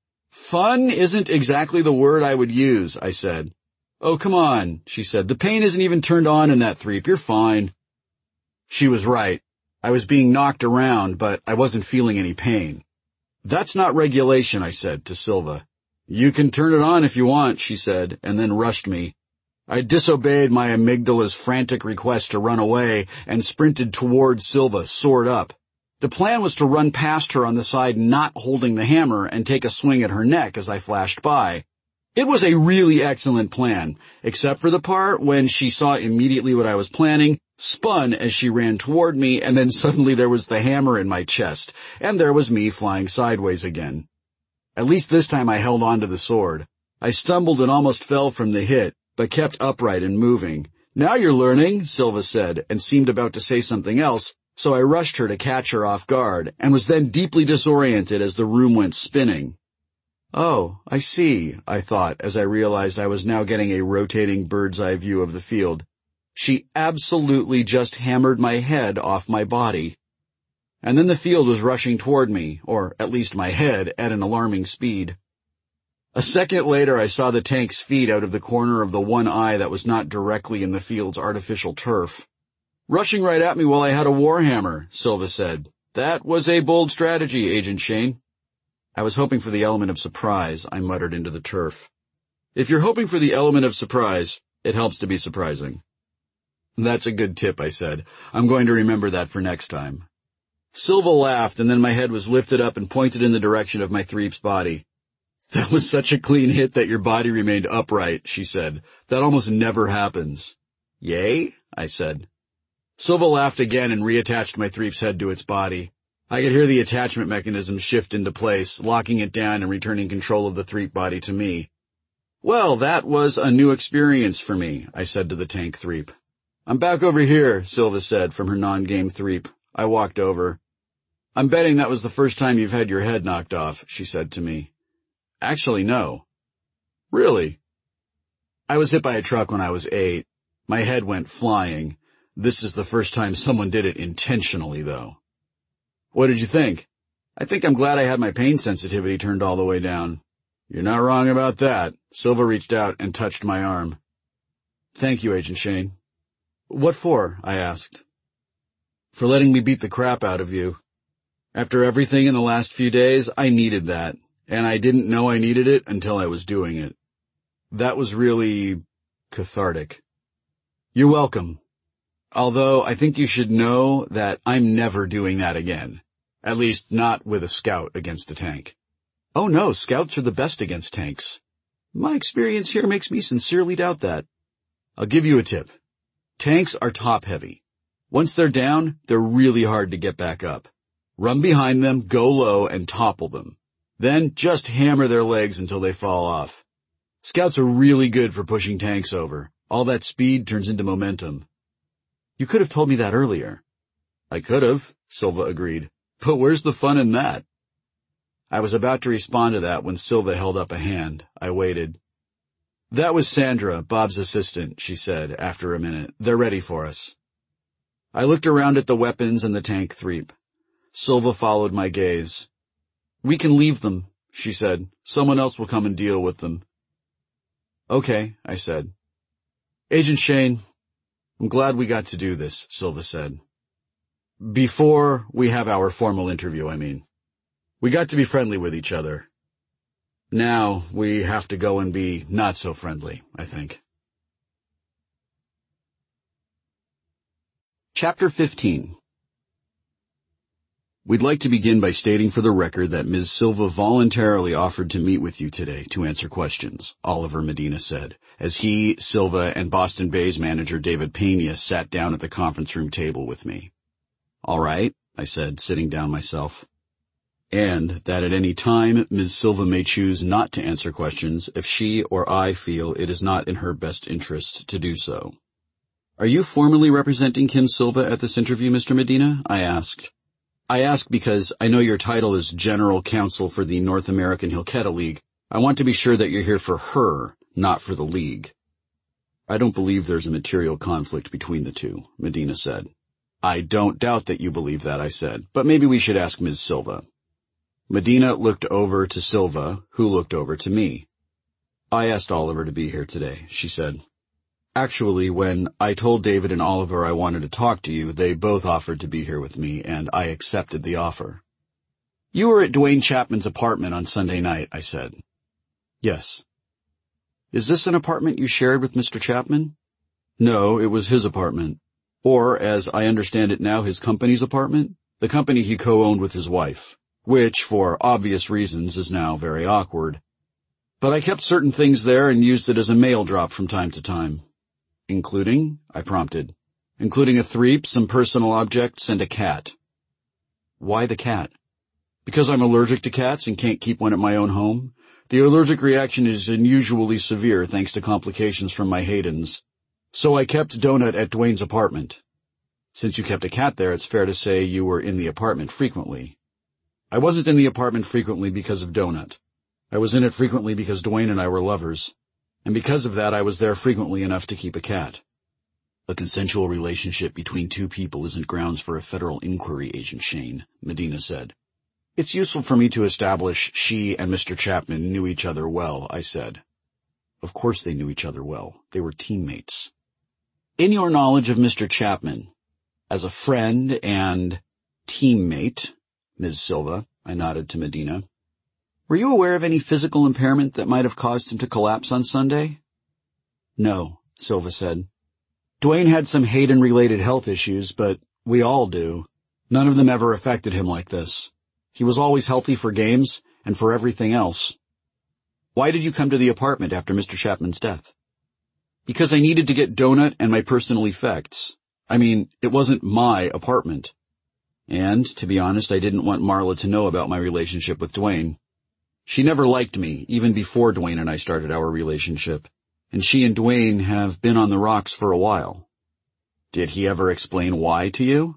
Fun isn't exactly the word I would use, I said. Oh, come on, she said. The pain isn't even turned on in that threep. You're fine. She was right. I was being knocked around, but I wasn't feeling any pain. That's not regulation, I said to Silva. You can turn it on if you want, she said, and then rushed me. I disobeyed my amygdala's frantic request to run away and sprinted toward Silva, sword up. The plan was to run past her on the side not holding the hammer and take a swing at her neck as I flashed by. It was a really excellent plan, except for the part when she saw immediately what I was planning, spun as she ran toward me, and then suddenly there was the hammer in my chest, and there was me flying sideways again. At least this time I held on to the sword. I stumbled and almost fell from the hit, but kept upright and moving. Now you're learning, Silva said, and seemed about to say something else, so I rushed her to catch her off guard, and was then deeply disoriented as the room went spinning. Oh, I see, I thought, as I realized I was now getting a rotating bird's-eye view of the field. She absolutely just hammered my head off my body. And then the field was rushing toward me, or at least my head, at an alarming speed. A second later I saw the tank's feet out of the corner of the one eye that was not directly in the field's artificial turf. Rushing right at me while I had a warhammer, Silva said. That was a bold strategy, Agent Shane. I was hoping for the element of surprise, I muttered into the turf. If you're hoping for the element of surprise, it helps to be surprising. That's a good tip, I said. I'm going to remember that for next time. Silva laughed, and then my head was lifted up and pointed in the direction of my threep's body. That was such a clean hit that your body remained upright, she said. That almost never happens. Yay? I said. Silva laughed again and reattached my threep's head to its body. I could hear the attachment mechanism shift into place, locking it down and returning control of the threep body to me. Well, that was a new experience for me, I said to the tank threep. I'm back over here, Silva said from her non-game threep. I walked over. I'm betting that was the first time you've had your head knocked off, she said to me. Actually, no. Really? I was hit by a truck when I was eight. My head went flying. This is the first time someone did it intentionally, though. What did you think? I think I'm glad I had my pain sensitivity turned all the way down. You're not wrong about that. Silva reached out and touched my arm. Thank you, Agent Shane. What for? I asked. For letting me beat the crap out of you. After everything in the last few days, I needed that. and I didn't know I needed it until I was doing it. That was really cathartic. You're welcome. Although I think you should know that I'm never doing that again. At least not with a scout against a tank. Oh no, scouts are the best against tanks. My experience here makes me sincerely doubt that. I'll give you a tip. Tanks are top-heavy. Once they're down, they're really hard to get back up. Run behind them, go low, and topple them. Then just hammer their legs until they fall off. Scouts are really good for pushing tanks over. All that speed turns into momentum. You could have told me that earlier. I could have, Silva agreed. But where's the fun in that? I was about to respond to that when Silva held up a hand. I waited. That was Sandra, Bob's assistant, she said after a minute. They're ready for us. I looked around at the weapons and the tank threep. Silva followed my gaze. We can leave them, she said. Someone else will come and deal with them. Okay, I said. Agent Shane, I'm glad we got to do this, Silva said. Before we have our formal interview, I mean. We got to be friendly with each other. Now we have to go and be not so friendly, I think. Chapter fifteen. We'd like to begin by stating for the record that Miz Silva voluntarily offered to meet with you today to answer questions, Oliver Medina said, as he, Silva, and Boston Bay's manager David Pena sat down at the conference room table with me. All right, I said, sitting down myself. And that at any time, Miz Silva may choose not to answer questions if she or I feel it is not in her best interest to do so. Are you formally representing Kim Silva at this interview, Mister Medina? I asked. I ask because I know your title is General Counsel for the North American Hilketa League. I want to be sure that you're here for her, not for the League. I don't believe there's a material conflict between the two, Medina said. I don't doubt that you believe that, I said, but maybe we should ask Miz Silva. Medina looked over to Silva, who looked over to me. I asked Oliver to be here today, she said. Actually, when I told David and Oliver I wanted to talk to you, they both offered to be here with me, and I accepted the offer. You were at Dwayne Chapman's apartment on Sunday night, I said. Yes. Is this an apartment you shared with Mister Chapman? No, it was his apartment. Or, as I understand it now, his company's apartment, the company he co-owned with his wife, which, for obvious reasons, is now very awkward. But I kept certain things there and used it as a mail drop from time to time. Including, I prompted, including a threep, some personal objects, and a cat. Why the cat? Because I'm allergic to cats and can't keep one at my own home. The allergic reaction is unusually severe thanks to complications from my Haydens. So I kept Donut at Dwayne's apartment. Since you kept a cat there, it's fair to say you were in the apartment frequently. I wasn't in the apartment frequently because of Donut. I was in it frequently because Dwayne and I were lovers. And because of that, I was there frequently enough to keep a cat. A consensual relationship between two people isn't grounds for a federal inquiry, Agent Shane, Medina said. It's useful for me to establish she and Mister Chapman knew each other well, I said. Of course they knew each other well. They were teammates. In your knowledge of Mister Chapman, as a friend and teammate, Miz Silva, I nodded to Medina, were you aware of any physical impairment that might have caused him to collapse on Sunday? No, Silva said. Dwayne had some Hayden-related health issues, but we all do. None of them ever affected him like this. He was always healthy for games and for everything else. Why did you come to the apartment after Mister Chapman's death? Because I needed to get Donut and my personal effects. I mean, it wasn't my apartment. And, to be honest, I didn't want Marla to know about my relationship with Dwayne. She never liked me, even before Dwayne and I started our relationship, and she and Dwayne have been on the rocks for a while. Did he ever explain why to you?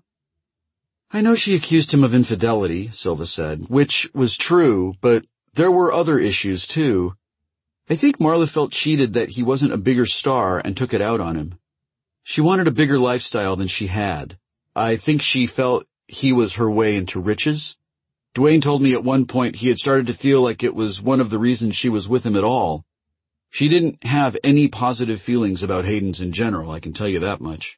I know she accused him of infidelity, Silva said, which was true, but there were other issues, too. I think Marla felt cheated that he wasn't a bigger star and took it out on him. She wanted a bigger lifestyle than she had. I think she felt he was her way into riches. Dwayne told me at one point he had started to feel like it was one of the reasons she was with him at all. She didn't have any positive feelings about Hayden's in general, I can tell you that much.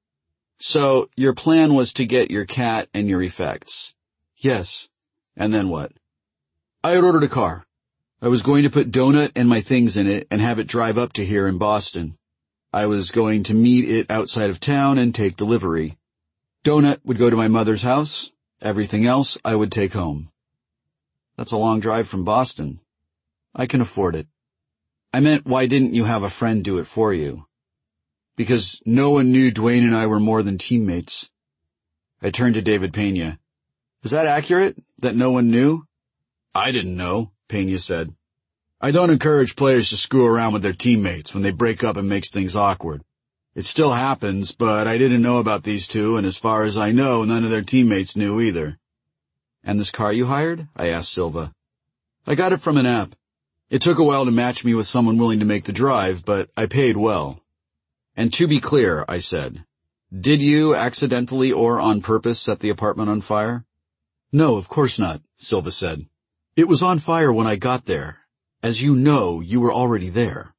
So, your plan was to get your cat and your effects. Yes. And then what? I had ordered a car. I was going to put Donut and my things in it and have it drive up to here in Boston. I was going to meet it outside of town and take delivery. Donut would go to my mother's house. Everything else I would take home. That's a long drive from Boston. I can afford it. I meant, why didn't you have a friend do it for you? Because no one knew Dwayne and I were more than teammates. I turned to David Pena. Is that accurate? That no one knew? I didn't know, Pena said. I don't encourage players to screw around with their teammates when they break up and makes things awkward. It still happens, but I didn't know about these two, and as far as I know, none of their teammates knew either. And this car you hired? I asked Silva. I got it from an app. It took a while to match me with someone willing to make the drive, but I paid well. And to be clear, I said, did you accidentally or on purpose set the apartment on fire? No, of course not, Silva said. It was on fire when I got there. As you know, you were already there.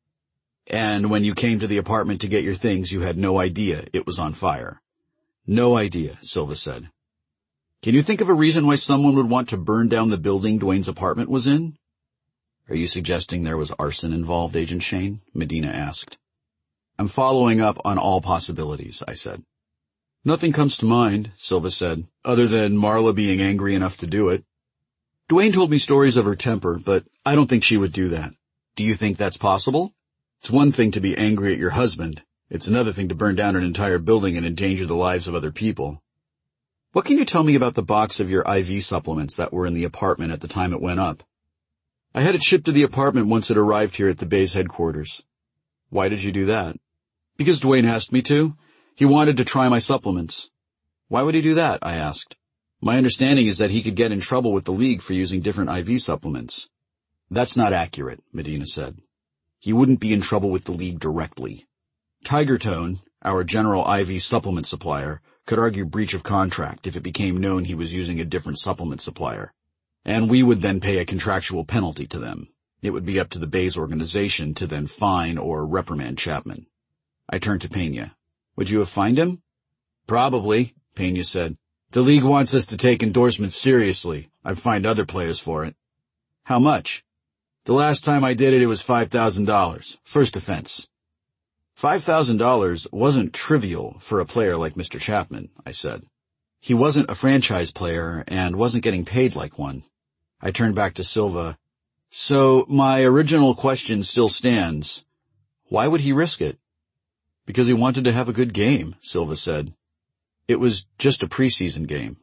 And when you came to the apartment to get your things, you had no idea it was on fire. No idea, Silva said. Can you think of a reason why someone would want to burn down the building Dwayne's apartment was in? Are you suggesting there was arson involved, Agent Shane? Medina asked. I'm following up on all possibilities, I said. Nothing comes to mind, Silva said, other than Marla being angry enough to do it. Dwayne told me stories of her temper, but I don't think she would do that. Do you think that's possible? It's one thing to be angry at your husband. It's another thing to burn down an entire building and endanger the lives of other people. What can you tell me about the box of your I V supplements that were in the apartment at the time it went up? I had it shipped to the apartment once it arrived here at the base headquarters. Why did you do that? Because Dwayne asked me to. He wanted to try my supplements. Why would he do that? I asked. My understanding is that he could get in trouble with the league for using different I V supplements. That's not accurate, Medina said. He wouldn't be in trouble with the league directly. Tigertone, our general I V supplement supplier, could argue breach of contract if it became known he was using a different supplement supplier. And we would then pay a contractual penalty to them. It would be up to the Bay's organization to then fine or reprimand Chapman. I turned to Pena. Would you have fined him? Probably, Pena said. The league wants us to take endorsements seriously. I've fined other players for it. How much? The last time I did it, it was five thousand dollars. First offense. five thousand dollars wasn't trivial for a player like Mister Chapman, I said. He wasn't a franchise player and wasn't getting paid like one. I turned back to Silva. So my original question still stands. Why would he risk it? Because he wanted to have a good game, Silva said. It was just a preseason game.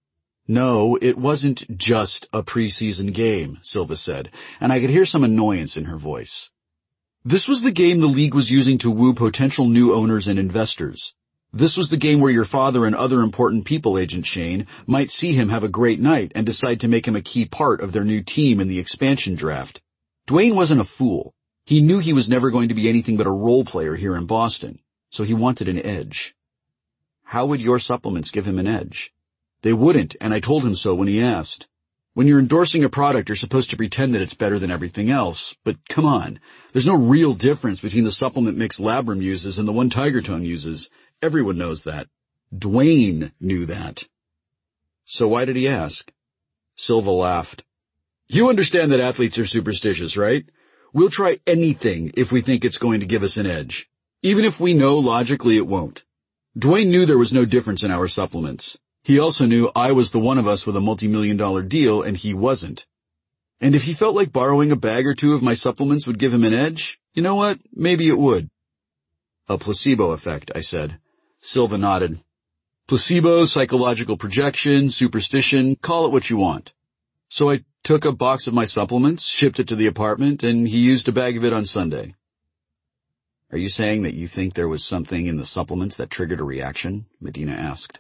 No, it wasn't just a preseason game, Silva said, and I could hear some annoyance in her voice. This was the game the league was using to woo potential new owners and investors. This was the game where your father and other important people, Agent Shane, might see him have a great night and decide to make him a key part of their new team in the expansion draft. Dwayne wasn't a fool. He knew he was never going to be anything but a role player here in Boston, so he wanted an edge. How would your supplements give him an edge? They wouldn't, and I told him so when he asked. When you're endorsing a product, you're supposed to pretend that it's better than everything else. But come on, there's no real difference between the supplement mix Labrum uses and the one Tigertone uses. Everyone knows that. Dwayne knew that. So why did he ask? Silva laughed. You understand that athletes are superstitious, right? We'll try anything if we think it's going to give us an edge, even if we know logically it won't. Dwayne knew there was no difference in our supplements. He also knew I was the one of us with a multi-million dollar deal and he wasn't. And if he felt like borrowing a bag or two of my supplements would give him an edge, you know what? Maybe it would. A placebo effect, I said. Silva nodded. Placebo, psychological projection, superstition, call it what you want. So I took a box of my supplements, shipped it to the apartment, and he used a bag of it on Sunday. Are you saying that you think there was something in the supplements that triggered a reaction? Medina asked.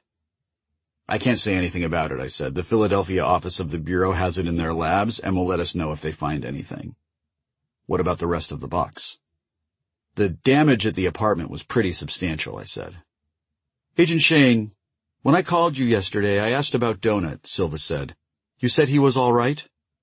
I can't say anything about it, I said. The Philadelphia office of the Bureau has it in their labs and will let us know if they find anything. What about the rest of the box? The damage at the apartment was pretty substantial, I said. Agent Shane, when I called you yesterday, I asked about Donut, Silva said. You said he was all right?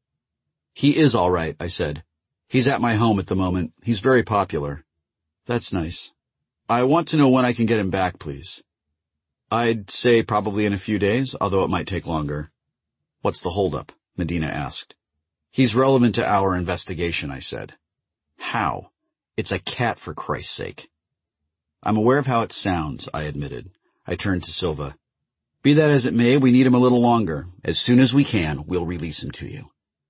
He is all right, I said. He's at my home at the moment. He's very popular. That's nice. I want to know when I can get him back, please. I'd say probably in a few days, although it might take longer. What's the holdup? Medina asked. He's relevant to our investigation, I said. How? It's a cat, for Christ's sake. I'm aware of how it sounds, I admitted. I turned to Silva. Be that as it may, we need him a little longer. As soon as we can, we'll release him to you.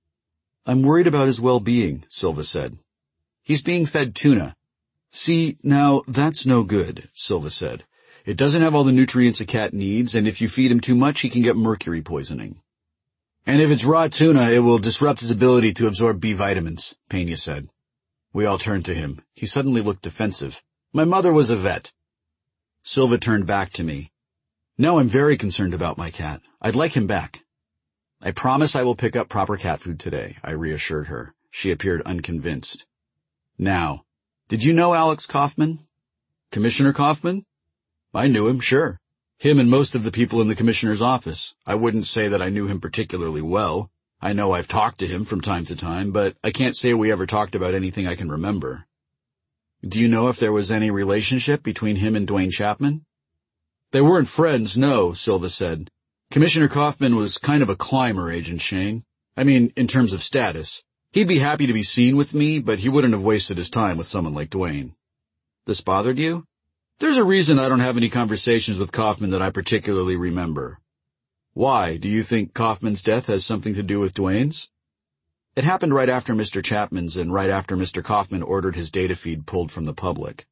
I'm worried about his well-being, Silva said. He's being fed tuna. See, now, that's no good, Silva said. It doesn't have all the nutrients a cat needs, and if you feed him too much, he can get mercury poisoning. And if it's raw tuna, it will disrupt his ability to absorb B vitamins, Pena said. We all turned to him. He suddenly looked defensive. My mother was a vet. Silva turned back to me. Now I'm very concerned about my cat. I'd like him back. I promise I will pick up proper cat food today, I reassured her. She appeared unconvinced. Now, did you know Alex Kaufman? Commissioner Kaufman? I knew him, sure. Him and most of the people in the commissioner's office. I wouldn't say that I knew him particularly well. I know I've talked to him from time to time, but I can't say we ever talked about anything I can remember. Do you know if there was any relationship between him and Duane Chapman? They weren't friends, no, Silva said. Commissioner Kaufman was kind of a climber, Agent Shane. I mean, in terms of status. He'd be happy to be seen with me, but he wouldn't have wasted his time with someone like Duane. This bothered you? There's a reason I don't have any conversations with Kaufman that I particularly remember. Why? Do you think Kaufman's death has something to do with Duane's? It happened right after Mister Chapman's and right after Mister Kaufman ordered his data feed pulled from the public.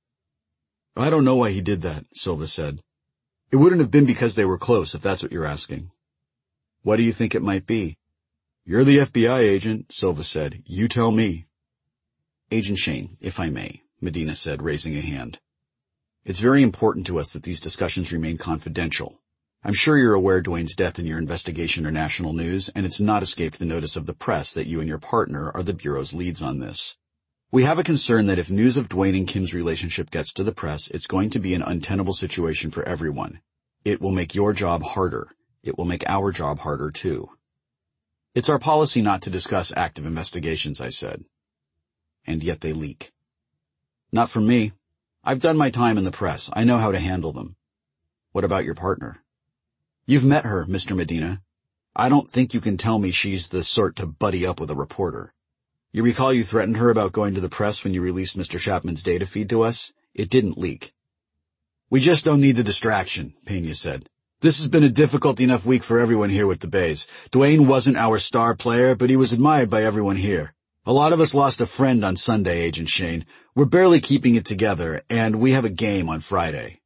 I don't know why he did that, Silva said. It wouldn't have been because they were close, if that's what you're asking. What do you think it might be? You're the F B I agent, Silva said. You tell me. Agent Shane, if I may, Medina said, raising a hand. It's very important to us that these discussions remain confidential. I'm sure you're aware Duane's death and your investigation are national news, and it's not escaped the notice of the press that you and your partner are the Bureau's leads on this. We have a concern that if news of Duane and Kim's relationship gets to the press, it's going to be an untenable situation for everyone. It will make your job harder. It will make our job harder, too. It's our policy not to discuss active investigations, I said. And yet they leak. Not from me. I've done my time in the press. I know how to handle them. What about your partner? You've met her, Mister Medina. I don't think you can tell me she's the sort to buddy up with a reporter. You recall you threatened her about going to the press when you released Mister Chapman's data feed to us? It didn't leak. We just don't need the distraction, Pena said. This has been a difficult enough week for everyone here with the Bays. Duane wasn't our star player, but he was admired by everyone here. A lot of us lost a friend on Sunday, Agent Shane. We're barely keeping it together, and we have a game on Friday.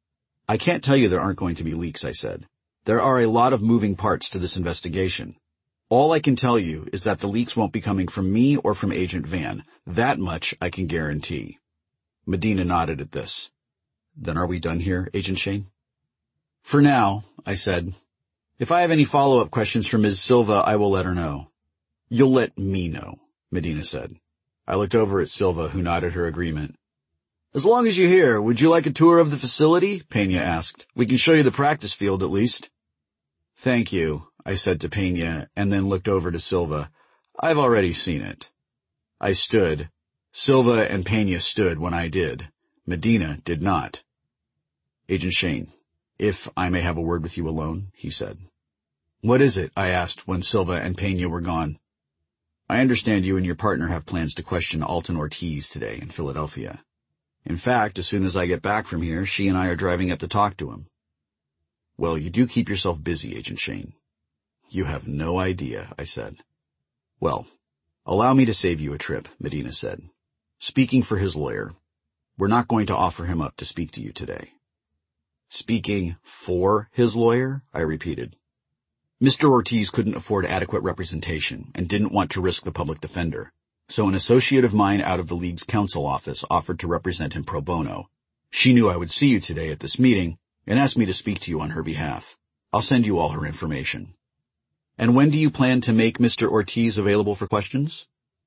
I can't tell you there aren't going to be leaks, I said. There are a lot of moving parts to this investigation. All I can tell you is that the leaks won't be coming from me or from Agent Van. That much I can guarantee. Medina nodded at this. Then are we done here, Agent Shane? For now, I said. If I have any follow-up questions from Miz Silva, I will let her know. You'll let me know, Medina said. I looked over at Silva, who nodded her agreement. As long as you're here, would you like a tour of the facility? Pena asked. We can show you the practice field at least. Thank you, I said to Pena, and then looked over to Silva. I've already seen it. I stood. Silva and Pena stood when I did. Medina did not. Agent Shane, if I may have a word with you alone, he said. What is it? I asked when Silva and Pena were gone. I understand you and your partner have plans to question Alton Ortiz today in Philadelphia. In fact, as soon as I get back from here, she and I are driving up to talk to him. Well, you do keep yourself busy, Agent Shane. You have no idea, I said. Well, allow me to save you a trip, Medina said. Speaking for his lawyer, we're not going to offer him up to speak to you today. Speaking for his lawyer? I repeated. Mister Ortiz couldn't afford adequate representation and didn't want to risk the public defender. So an associate of mine out of the League's counsel office offered to represent him pro bono. She knew I would see you today at this meeting and asked me to speak to you on her behalf. I'll send you all her information. And when do you plan to make Mister Ortiz available for questions?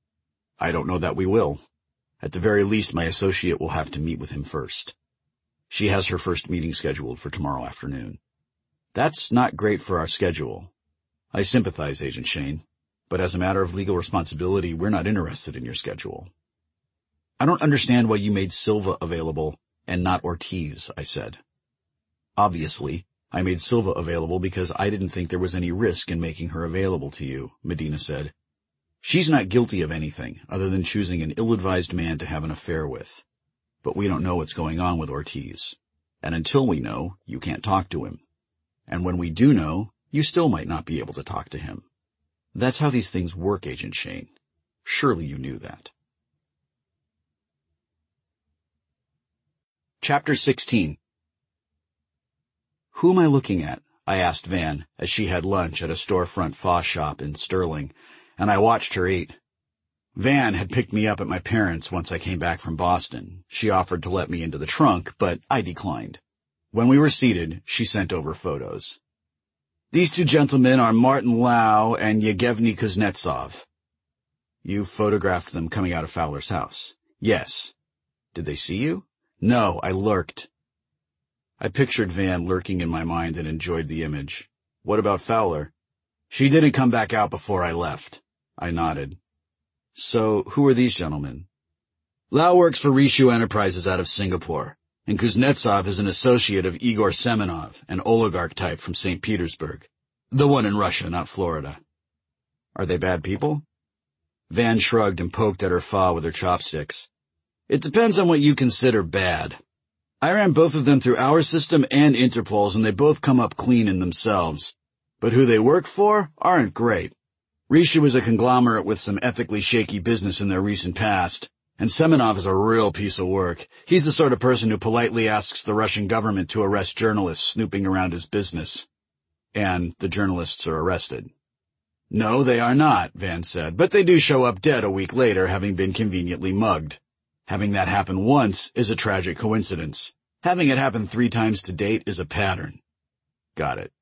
I don't know that we will. At the very least, my associate will have to meet with him first. She has her first meeting scheduled for tomorrow afternoon. That's not great for our schedule. I sympathize, Agent Shane, but as a matter of legal responsibility, we're not interested in your schedule. I don't understand why you made Silva available and not Ortiz, I said. Obviously, I made Silva available because I didn't think there was any risk in making her available to you, Medina said. She's not guilty of anything other than choosing an ill-advised man to have an affair with. But we don't know what's going on with Ortiz. And until we know, you can't talk to him. And when we do know, you still might not be able to talk to him. That's how these things work, Agent Shane. Surely you knew that. Chapter sixteen. Who am I looking at? I asked Van as she had lunch at a storefront pho shop in Sterling, and I watched her eat. Van had picked me up at my parents' once I came back from Boston. She offered to let me into the trunk, but I declined. When we were seated, she sent over photos. These two gentlemen are Martin Lau and Yevgeny Kuznetsov. You photographed them coming out of Fowler's house? Yes. Did they see you? No, I lurked. I pictured Van lurking in my mind and enjoyed the image. What about Fowler? She didn't come back out before I left. I nodded. So, who are these gentlemen? Lau works for Rishu Enterprises out of Singapore, and Kuznetsov is an associate of Igor Semenov, an oligarch type from Saint Petersburg. The one in Russia, not Florida. Are they bad people? Van shrugged and poked at her pho with her chopsticks. It depends on what you consider bad. I ran both of them through our system and Interpol's, and they both come up clean in themselves. But who they work for aren't great. Rishu is a conglomerate with some ethically shaky business in their recent past, and Semenov is a real piece of work. He's the sort of person who politely asks the Russian government to arrest journalists snooping around his business. And the journalists are arrested. No, they are not, Van said, but they do show up dead a week later, having been conveniently mugged. Having that happen once is a tragic coincidence. Having it happen three times to date is a pattern. Got it.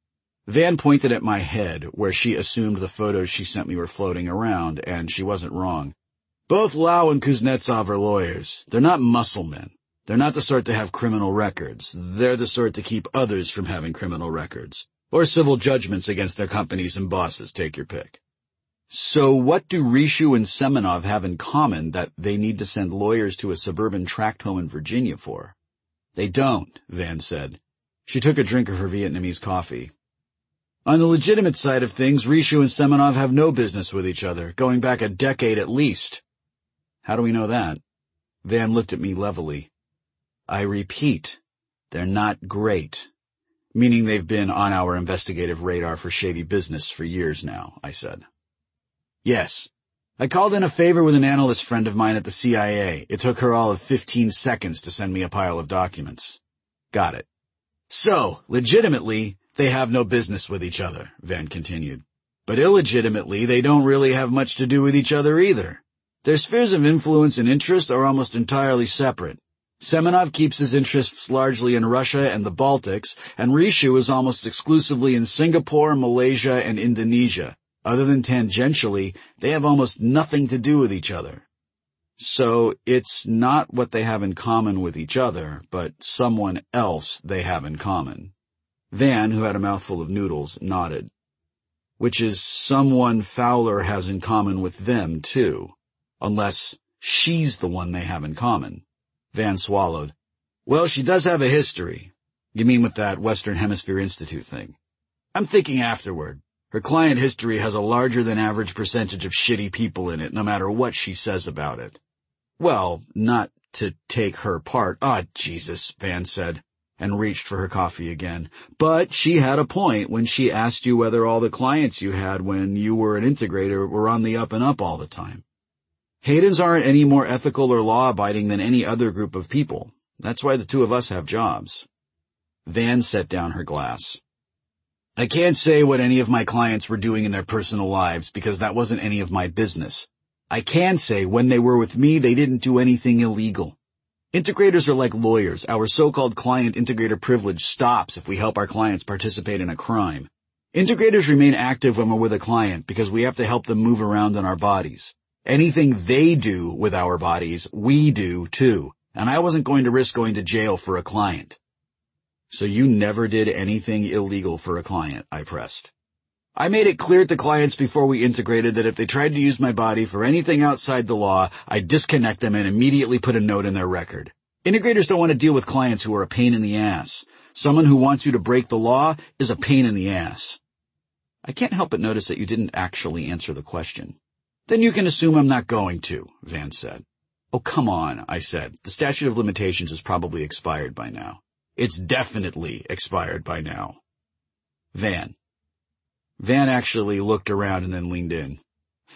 Van pointed at my head, where she assumed the photos she sent me were floating around, and she wasn't wrong. Both Lau and Kuznetsov are lawyers. They're not muscle men. They're not the sort to have criminal records. They're the sort to keep others from having criminal records. Or civil judgments against their companies and bosses, take your pick. So what do Rishu and Semenov have in common that they need to send lawyers to a suburban tract home in Virginia for? They don't, Van said. She took a drink of her Vietnamese coffee. On the legitimate side of things, Rishu and Semenov have no business with each other, going back a decade at least. How do we know that? Van looked at me levelly. I repeat, they're not great. Meaning they've been on our investigative radar for shady business for years now, I said. Yes. I called in a favor with an analyst friend of mine at the C I A. It took her all of fifteen seconds to send me a pile of documents. Got it. So, legitimately, they have no business with each other, Van continued. But illegitimately, they don't really have much to do with each other either. Their spheres of influence and interest are almost entirely separate. Semenov keeps his interests largely in Russia and the Baltics, and Rishu is almost exclusively in Singapore, Malaysia, and Indonesia. Other than tangentially, they have almost nothing to do with each other. So it's not what they have in common with each other, but someone else they have in common. Van, who had a mouthful of noodles, nodded. Which is someone Fowler has in common with them, too. Unless she's the one they have in common. Van swallowed. Well, she does have a history. You mean with that Western Hemisphere Institute thing? I'm thinking afterward. Her client history has a larger than average percentage of shitty people in it, no matter what she says about it. Well, not to take her part. Ah, Jesus, Van said, and reached for her coffee again. But she had a point when she asked you whether all the clients you had when you were an integrator were on the up and up all the time. Haydens aren't any more ethical or law-abiding than any other group of people. That's why the two of us have jobs. Van set down her glass. I can't say what any of my clients were doing in their personal lives because that wasn't any of my business. I can say when they were with me, they didn't do anything illegal. Integrators are like lawyers. Our so-called client integrator privilege stops if we help our clients participate in a crime. Integrators remain active when we're with a client because we have to help them move around in our bodies. Anything they do with our bodies, we do too, and I wasn't going to risk going to jail for a client. So you never did anything illegal for a client, I pressed. I made it clear to clients before we integrated that if they tried to use my body for anything outside the law, I'd disconnect them and immediately put a note in their record. Integrators don't want to deal with clients who are a pain in the ass. Someone who wants you to break the law is a pain in the ass. I can't help but notice that you didn't actually answer the question. Then you can assume I'm not going to, Van said. Oh, come on, I said. The statute of limitations is probably expired by now. It's definitely expired by now. Van. Van actually looked around and then leaned in.